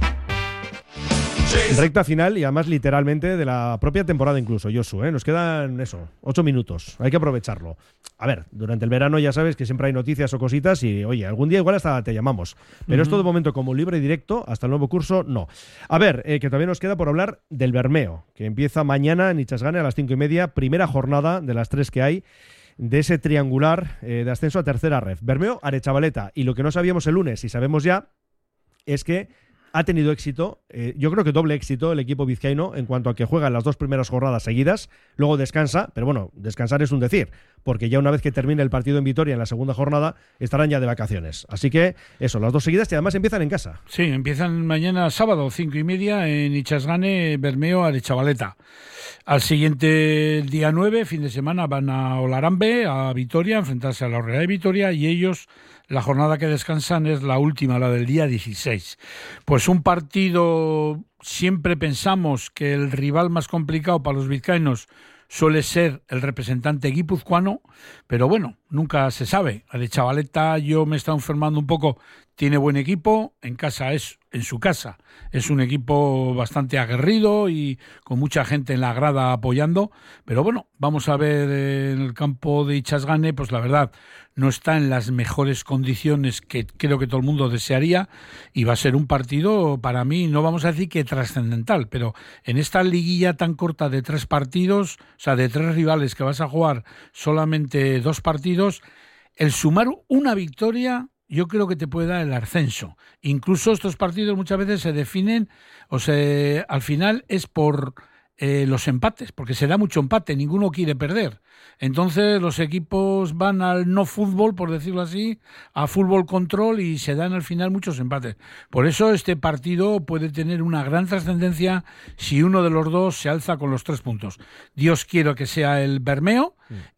Recta final y además literalmente de la propia temporada incluso, Josu, ¿eh? Nos quedan eso, ocho minutos, hay que aprovecharlo. A ver, durante el verano ya sabes que siempre hay noticias o cositas y oye, algún día igual hasta te llamamos. Pero uh-huh. Esto de momento como libre y directo, hasta el nuevo curso, no. A ver, eh, que todavía nos queda por hablar del Bermeo, que empieza mañana en Ichasgane a las cinco y media, primera jornada de las tres que hay, de ese triangular eh, de ascenso a tercera ref. Bermeo, Arechavaleta, y lo que no sabíamos el lunes y sabemos ya es que ha tenido éxito, eh, yo creo que doble éxito el equipo vizcaíno en cuanto a que juega las dos primeras jornadas seguidas, luego descansa, pero bueno, descansar es un decir, porque ya una vez que termine el partido en Vitoria en la segunda jornada, estarán ya de vacaciones. Así que eso, las dos seguidas y además empiezan en casa. Sí, empiezan mañana sábado, cinco y media, en Ichasgane, Bermeo, Arechavaleta. Al siguiente día nueve, fin de semana, van a Olarambe, a Vitoria, a enfrentarse a la Horrera de Vitoria, y ellos, la jornada que descansan es la última, la del día dieciséis. Pues un partido, siempre pensamos que el rival más complicado para los vizcaínos suele ser el representante guipuzcoano, pero bueno, nunca se sabe. Arechavaleta, yo me he estado informando un poco, tiene buen equipo, en casa es, en su casa, es un equipo bastante aguerrido y con mucha gente en la grada apoyando, pero bueno, vamos a ver en el campo de Ichasgane, pues la verdad, no está en las mejores condiciones que creo que todo el mundo desearía y va a ser un partido, para mí, no vamos a decir que trascendental, pero en esta liguilla tan corta de tres partidos, o sea, de tres rivales que vas a jugar solamente dos partidos, el sumar una victoria yo creo que te puede dar el ascenso. Incluso estos partidos muchas veces se definen, o sea, al final es por eh, los empates, porque se da mucho empate, ninguno quiere perder. Entonces los equipos van al no fútbol, por decirlo así, a fútbol control y se dan al final muchos empates. Por eso este partido puede tener una gran trascendencia si uno de los dos se alza con los tres puntos. Dios quiera que sea el Bermeo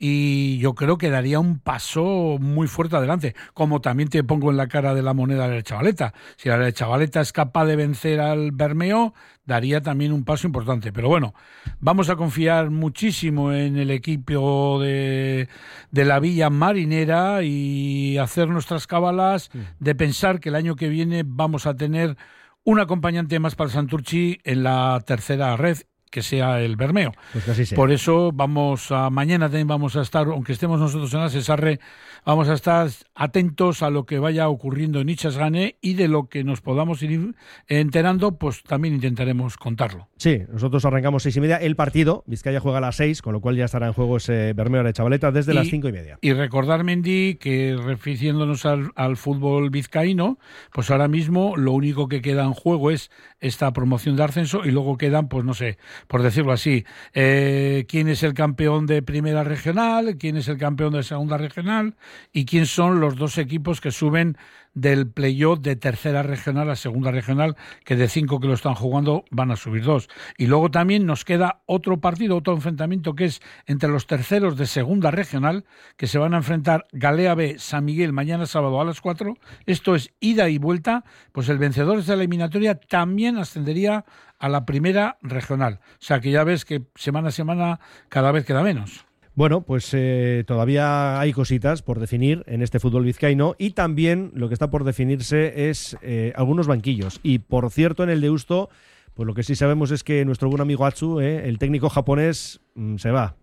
y yo creo que daría un paso muy fuerte adelante. Como también te pongo en la cara de la moneda de la Chavaleta. Si la Chavaleta es capaz de vencer al Bermeo, daría también un paso importante. Pero bueno, vamos a confiar muchísimo en el equipo de, de la Villa Marinera y hacer nuestras cábalas de pensar que el año que viene vamos a tener un acompañante más para el Santurchi en la tercera red, que sea el Bermeo. Pues que así sea. Por eso vamos a mañana también vamos a estar, aunque estemos nosotros en la Cesarre, vamos a estar atentos a lo que vaya ocurriendo en Ichasgane y de lo que nos podamos ir enterando, pues también intentaremos contarlo. Sí, nosotros arrancamos seis y media el partido, Vizcaya juega a las seis, con lo cual ya estará en juego ese Bermeo de Chavaleta desde y, las cinco y media. Y recordar, Mendy, que refiriéndonos al, al fútbol vizcaíno, pues ahora mismo lo único que queda en juego es esta promoción de ascenso y luego quedan, pues no sé, por decirlo así, eh, quién es el campeón de primera regional, quién es el campeón de segunda regional y quién son los dos equipos que suben del playoff de tercera regional a segunda regional, que de cinco que lo están jugando van a subir dos. Y luego también nos queda otro partido, otro enfrentamiento que es entre los terceros de segunda regional, que se van a enfrentar Galea B, San Miguel, mañana sábado a las cuatro. Esto es ida y vuelta, pues el vencedor de esta eliminatoria también ascendería a la primera regional. O sea que ya ves que semana a semana cada vez queda menos. Bueno, pues eh, todavía hay cositas por definir en este fútbol vizcaíno y también lo que está por definirse es eh, algunos banquillos. Y por cierto, en el Deusto, pues lo que sí sabemos es que nuestro buen amigo Atsu, eh, el técnico japonés, mmm, se va.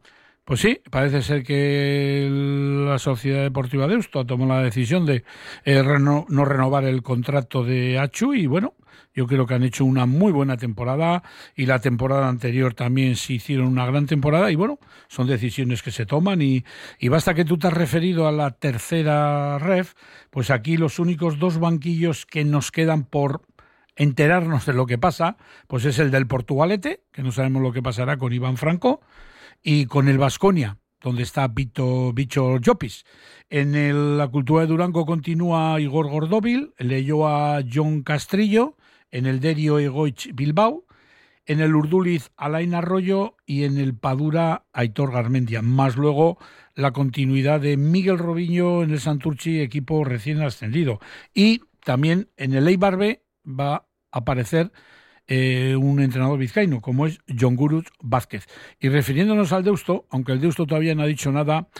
Pues sí, parece ser que la Sociedad Deportiva Deusto ha tomado la decisión de eh, reno, no renovar el contrato de Achu y bueno, yo creo que han hecho una muy buena temporada y la temporada anterior también se hicieron una gran temporada y bueno, son decisiones que se toman y, y basta que tú te has referido a la tercera ref, pues aquí los únicos dos banquillos que nos quedan por enterarnos de lo que pasa, pues es el del Portugalete, que no sabemos lo que pasará con Iván Franco, y con el Baskonia, donde está Vito, Bicho Llopis. En el, la Cultura de Durango continúa Igor Gordóvil, leyó a John Castrillo, en el Derio Egoich Bilbao, en el Urduliz Alain Arroyo y en el Padura Aitor Garmendia, más luego la continuidad de Miguel Robiño en el Santurchi, equipo recién ascendido. Y también en el Eibar B va a aparecer Eh, un entrenador vizcaíno, como es John Guruz Vázquez. Y refiriéndonos al Deusto, aunque el Deusto todavía no ha dicho nada,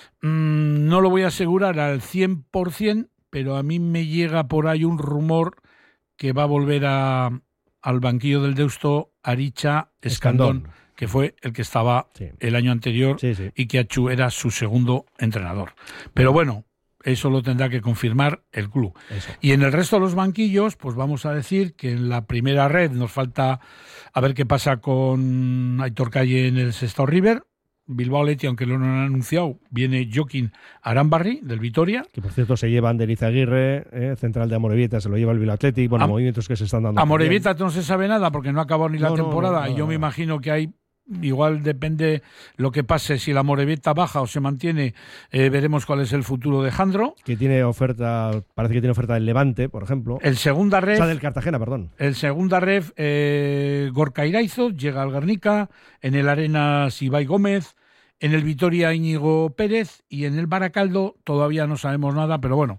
mmm, no lo voy a asegurar al cien por ciento, pero a mí me llega por ahí un rumor que va a volver a, al banquillo del Deusto Aricha Escandón, Escandón, que fue el que estaba sí. el año anterior sí, sí. y que Achu era su segundo entrenador. Pero bueno, eso lo tendrá que confirmar el club. Eso. Y en el resto de los banquillos, pues vamos a decir que en la primera red nos falta a ver qué pasa con Aitor Calle en el Sestao River. Bilbao Athletic, aunque lo no han anunciado, viene Joaquín Arambarri, del Vitoria. Que por cierto se lleva Ander Izaguirre, eh, central de Amorebieta, se lo lleva el Bilbao Athletic. Bueno, a, movimientos que se están dando. Amorebieta no se sabe nada porque no ha acabado ni no, la temporada. No, no, no, y yo no, me no. imagino que hay... Igual depende lo que pase, si la Amorebieta baja o se mantiene, eh, veremos cuál es el futuro de Jandro. Que tiene oferta, parece que tiene oferta del Levante, por ejemplo. El segunda ref... O sea, del Cartagena, perdón. El segunda ref, eh, Gorka Iraizo, llega al Guernica, en el Arenas Ibai Gómez, en el Vitoria Íñigo Pérez y en el Baracaldo todavía no sabemos nada, pero bueno,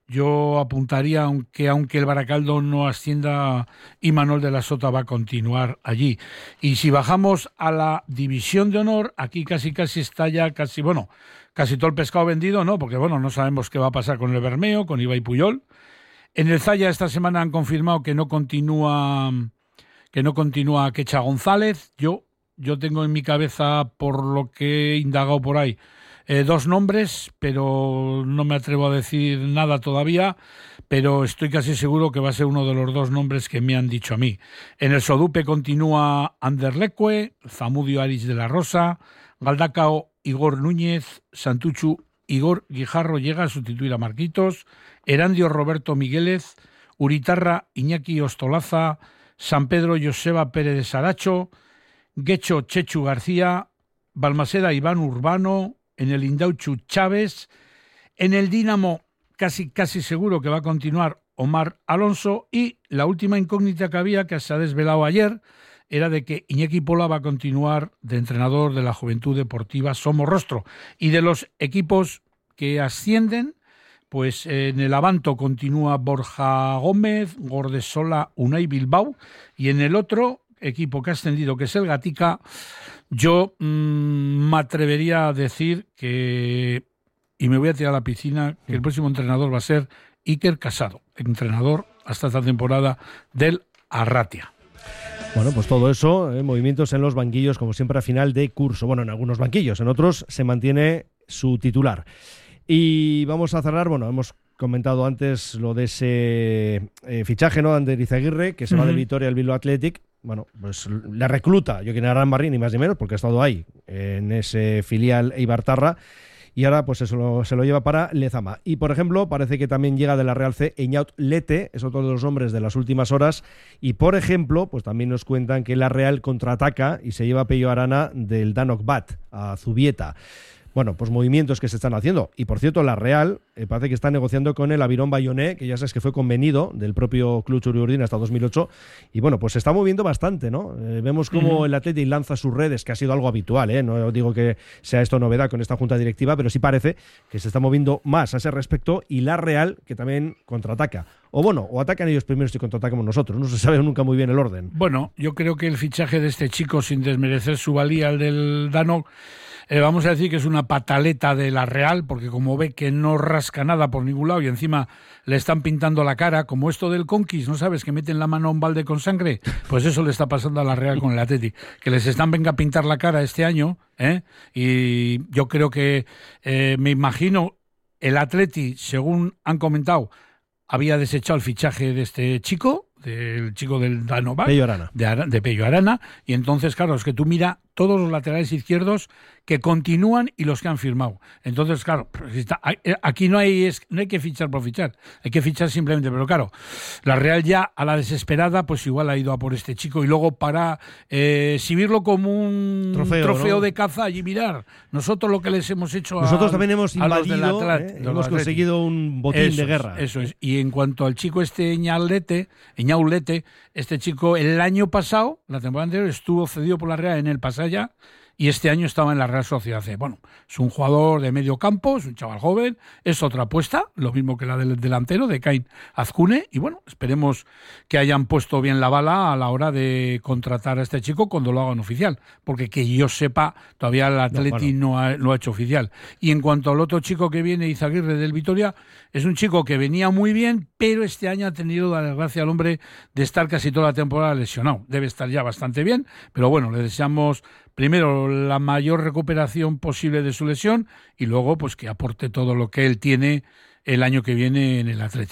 yo apuntaría aunque aunque el Baracaldo no ascienda, Imanol de la Sota va a continuar allí. Y si bajamos a la división de honor, aquí casi casi está ya casi, bueno, casi todo el pescado vendido, ¿no? Porque bueno, no sabemos qué va a pasar con el Bermeo, con Ibai Puyol. En el Zaya esta semana han confirmado que no continúa que no continúa Quecha González. Yo yo tengo en mi cabeza, por lo que he indagado por ahí, Eh, dos nombres, pero no me atrevo a decir nada todavía, pero estoy casi seguro que va a ser uno de los dos nombres que me han dicho a mí. En el Sodupe continúa Ander Lecue, Zamudio Aris de la Rosa, Galdacao Igor Núñez, Santuchu Igor Guijarro llega a sustituir a Marquitos, Erandio Roberto Migueles, Uritarra Iñaki Ostolaza, San Pedro Joseba Pérez de Saracho, Guecho Chechu García, Balmaseda Iván Urbano, en el Indauchu Chávez, en el Dinamo casi casi seguro que va a continuar Omar Alonso y la última incógnita que había, que se ha desvelado ayer, era de que Iñaki Pola va a continuar de entrenador de la Juventud Deportiva Somorrostro. Y de los equipos que ascienden, pues en el Abanto continúa Borja Gómez, Gordesola Unai Bilbao y en el otro equipo que ha ascendido, que es el Gatica, yo mmm, me atrevería a decir que, y me voy a tirar a la piscina, que el próximo entrenador va a ser Iker Casado, entrenador hasta esta temporada del Arratia. Bueno, pues todo eso, eh, movimientos en los banquillos, como siempre a final de curso. Bueno, en algunos banquillos, en otros se mantiene su titular. Y vamos a cerrar, bueno, hemos comentado antes lo de ese eh, fichaje, ¿no? Ander Izaguirre, que se uh-huh. va de Vitoria al Bilbao Athletic. Bueno, pues la recluta Joaquín Arambarri, ni más ni menos, porque ha estado ahí, en ese filial Eibartarra, y ahora pues eso lo, se lo lleva para Lezama. Y por ejemplo, parece que también llega de la Real C Eñaut Lete, es otro de los nombres de las últimas horas, y por ejemplo, pues también nos cuentan que la Real contraataca y se lleva a Pello Arana del Danok Bat a Zubieta. Bueno, pues movimientos que se están haciendo. Y por cierto, la Real eh, parece que está negociando con el Avirón Bayoné, que ya sabes que fue convenido del propio Club Churiurdin hasta dos mil ocho. Y bueno, pues se está moviendo bastante, ¿no? Eh, vemos cómo uh-huh. el Athletic lanza sus redes, que ha sido algo habitual, ¿eh? No digo que sea esto novedad con esta junta directiva, pero sí parece que se está moviendo más a ese respecto. Y la Real, que también contraataca. O bueno, o atacan ellos primeros y contraatacamos nosotros. No se sabe nunca muy bien el orden. Bueno, yo creo que el fichaje de este chico, sin desmerecer su valía, el del Danok, eh, vamos a decir que es una pataleta de la Real, porque como ve que no rasca nada por ningún lado y encima le están pintando la cara, como esto del Conquis, ¿no sabes? Que meten la mano a un balde con sangre, pues eso le está pasando a la Real con el Atleti, que les están venga a pintar la cara este año, ¿eh? Y yo creo que, eh, me imagino, el Atleti, según han comentado, había desechado el fichaje de este chico, del chico del Danovac, Pello Arana. De, Ara, de Pello Arana, y entonces, claro, es que tú mira todos los laterales izquierdos que continúan y los que han firmado. Entonces, claro, aquí no hay, es, no hay que fichar por fichar, hay que fichar simplemente, pero claro, la Real ya a la desesperada, pues igual ha ido a por este chico y luego para eh, exhibirlo como un trofeo, trofeo ¿no? de caza y mirar, nosotros lo que les hemos hecho nosotros a, también hemos invadido, Atlat, eh, hemos conseguido un botín eso de guerra. Es, eso es, y en cuanto al chico este Ñaulete, Ñaulete, este chico el año pasado, la temporada anterior, estuvo cedido por la Real en el Pasaya y este año estaba en la Real Sociedad C. Bueno, es un jugador de medio campo, es un chaval joven, es otra apuesta, lo mismo que la del delantero, de Cain Azcune, y bueno, esperemos que hayan puesto bien la bala a la hora de contratar a este chico cuando lo hagan oficial, porque que yo sepa, todavía el Atleti no, bueno. no ha, lo ha hecho oficial. Y en cuanto al otro chico que viene, Izaguirre del Vitoria, es un chico que venía muy bien, pero este año ha tenido la desgracia al hombre de estar casi toda la temporada lesionado. Debe estar ya bastante bien, pero bueno, le deseamos primero la mayor recuperación posible de su lesión y luego pues que aporte todo lo que él tiene el año que viene en el Atleti.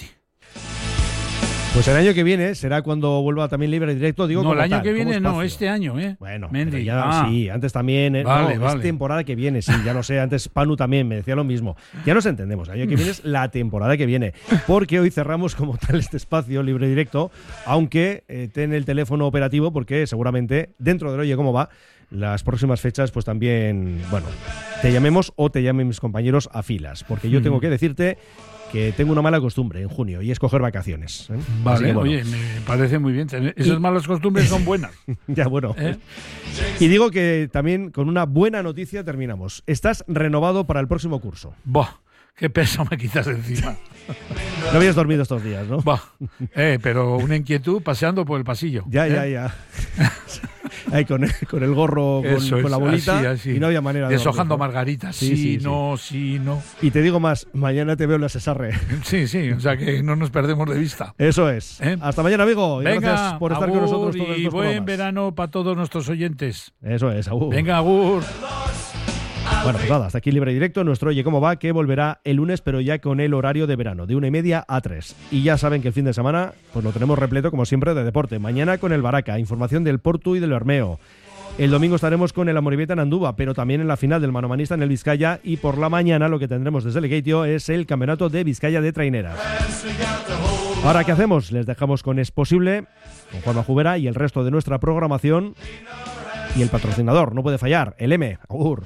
Pues el año que viene será cuando vuelva también libre directo. Digo, no, el año tal, que viene no, este año, ¿eh? Bueno, Mendy, ya, ah. sí, antes también. Eh, vale, no, vale. es temporada que viene, sí, ya lo sé. Antes Panu también me decía lo mismo. Ya nos entendemos. El año que viene es la temporada que viene. Porque hoy cerramos como tal este espacio libre directo, aunque eh, ten el teléfono operativo, porque seguramente dentro del Oye Cómo Va, las próximas fechas, pues también, bueno, te llamemos o te llamen mis compañeros a filas. Porque yo tengo que decirte que tengo una mala costumbre en junio y es coger vacaciones. ¿eh? Vale, que, bueno. Oye, me parece muy bien. Esas y... malas costumbres son buenas. Ya, bueno. ¿Eh? Y digo que también con una buena noticia terminamos. Estás renovado para el próximo curso. Buah, qué peso me quitas encima. No habías dormido estos días, ¿no? Buah, eh, pero una inquietud paseando por el pasillo. Ya, ¿eh? ya, ya. Ahí con el, con el gorro, con, es, con la bolita, así, así. Y no había manera de deshojando dormir, ¿no? margaritas, sí, sí, sí, no, sí. sí, no. Y te digo más, mañana te veo en la Cesarre. Sí, sí, o sea que no nos perdemos de vista. Eso es. ¿Eh? Hasta mañana, amigo. Y Venga, gracias por estar agur, con nosotros todos estos y buen programas. verano para todos nuestros oyentes. Eso es, agur. Venga, agur. Bueno, pues nada, hasta aquí Libre Directo, nuestro Oye Cómo Va, que volverá el lunes, pero ya con el horario de verano, de una y media a tres. Y ya saben que el fin de semana pues lo tenemos repleto, como siempre, de deporte. Mañana con el Baraca, información del Portu y del Bermeo. El domingo estaremos con el Amorebieta en Andúba, pero también en la final del manomanista en el Vizcaya. Y por la mañana lo que tendremos desde el Legatio es el campeonato de Vizcaya de traineras. Ahora, ¿qué hacemos? Les dejamos con Es Posible, con Juanma Jubera y el resto de nuestra programación. Y el patrocinador, no puede fallar, el M. Agur.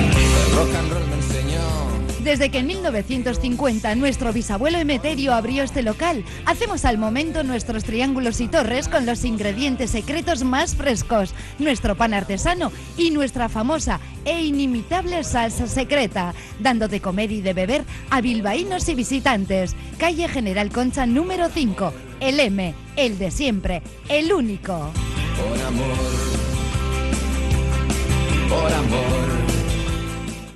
Desde que en mil novecientos cincuenta nuestro bisabuelo Emeterio abrió este local, hacemos al momento nuestros triángulos y torres con los ingredientes secretos más frescos, nuestro pan artesano y nuestra famosa e inimitable salsa secreta, dando de comer y de beber a bilbaínos y visitantes. Calle General Concha número cinco, el M, el de siempre, el único. Por amor, por amor.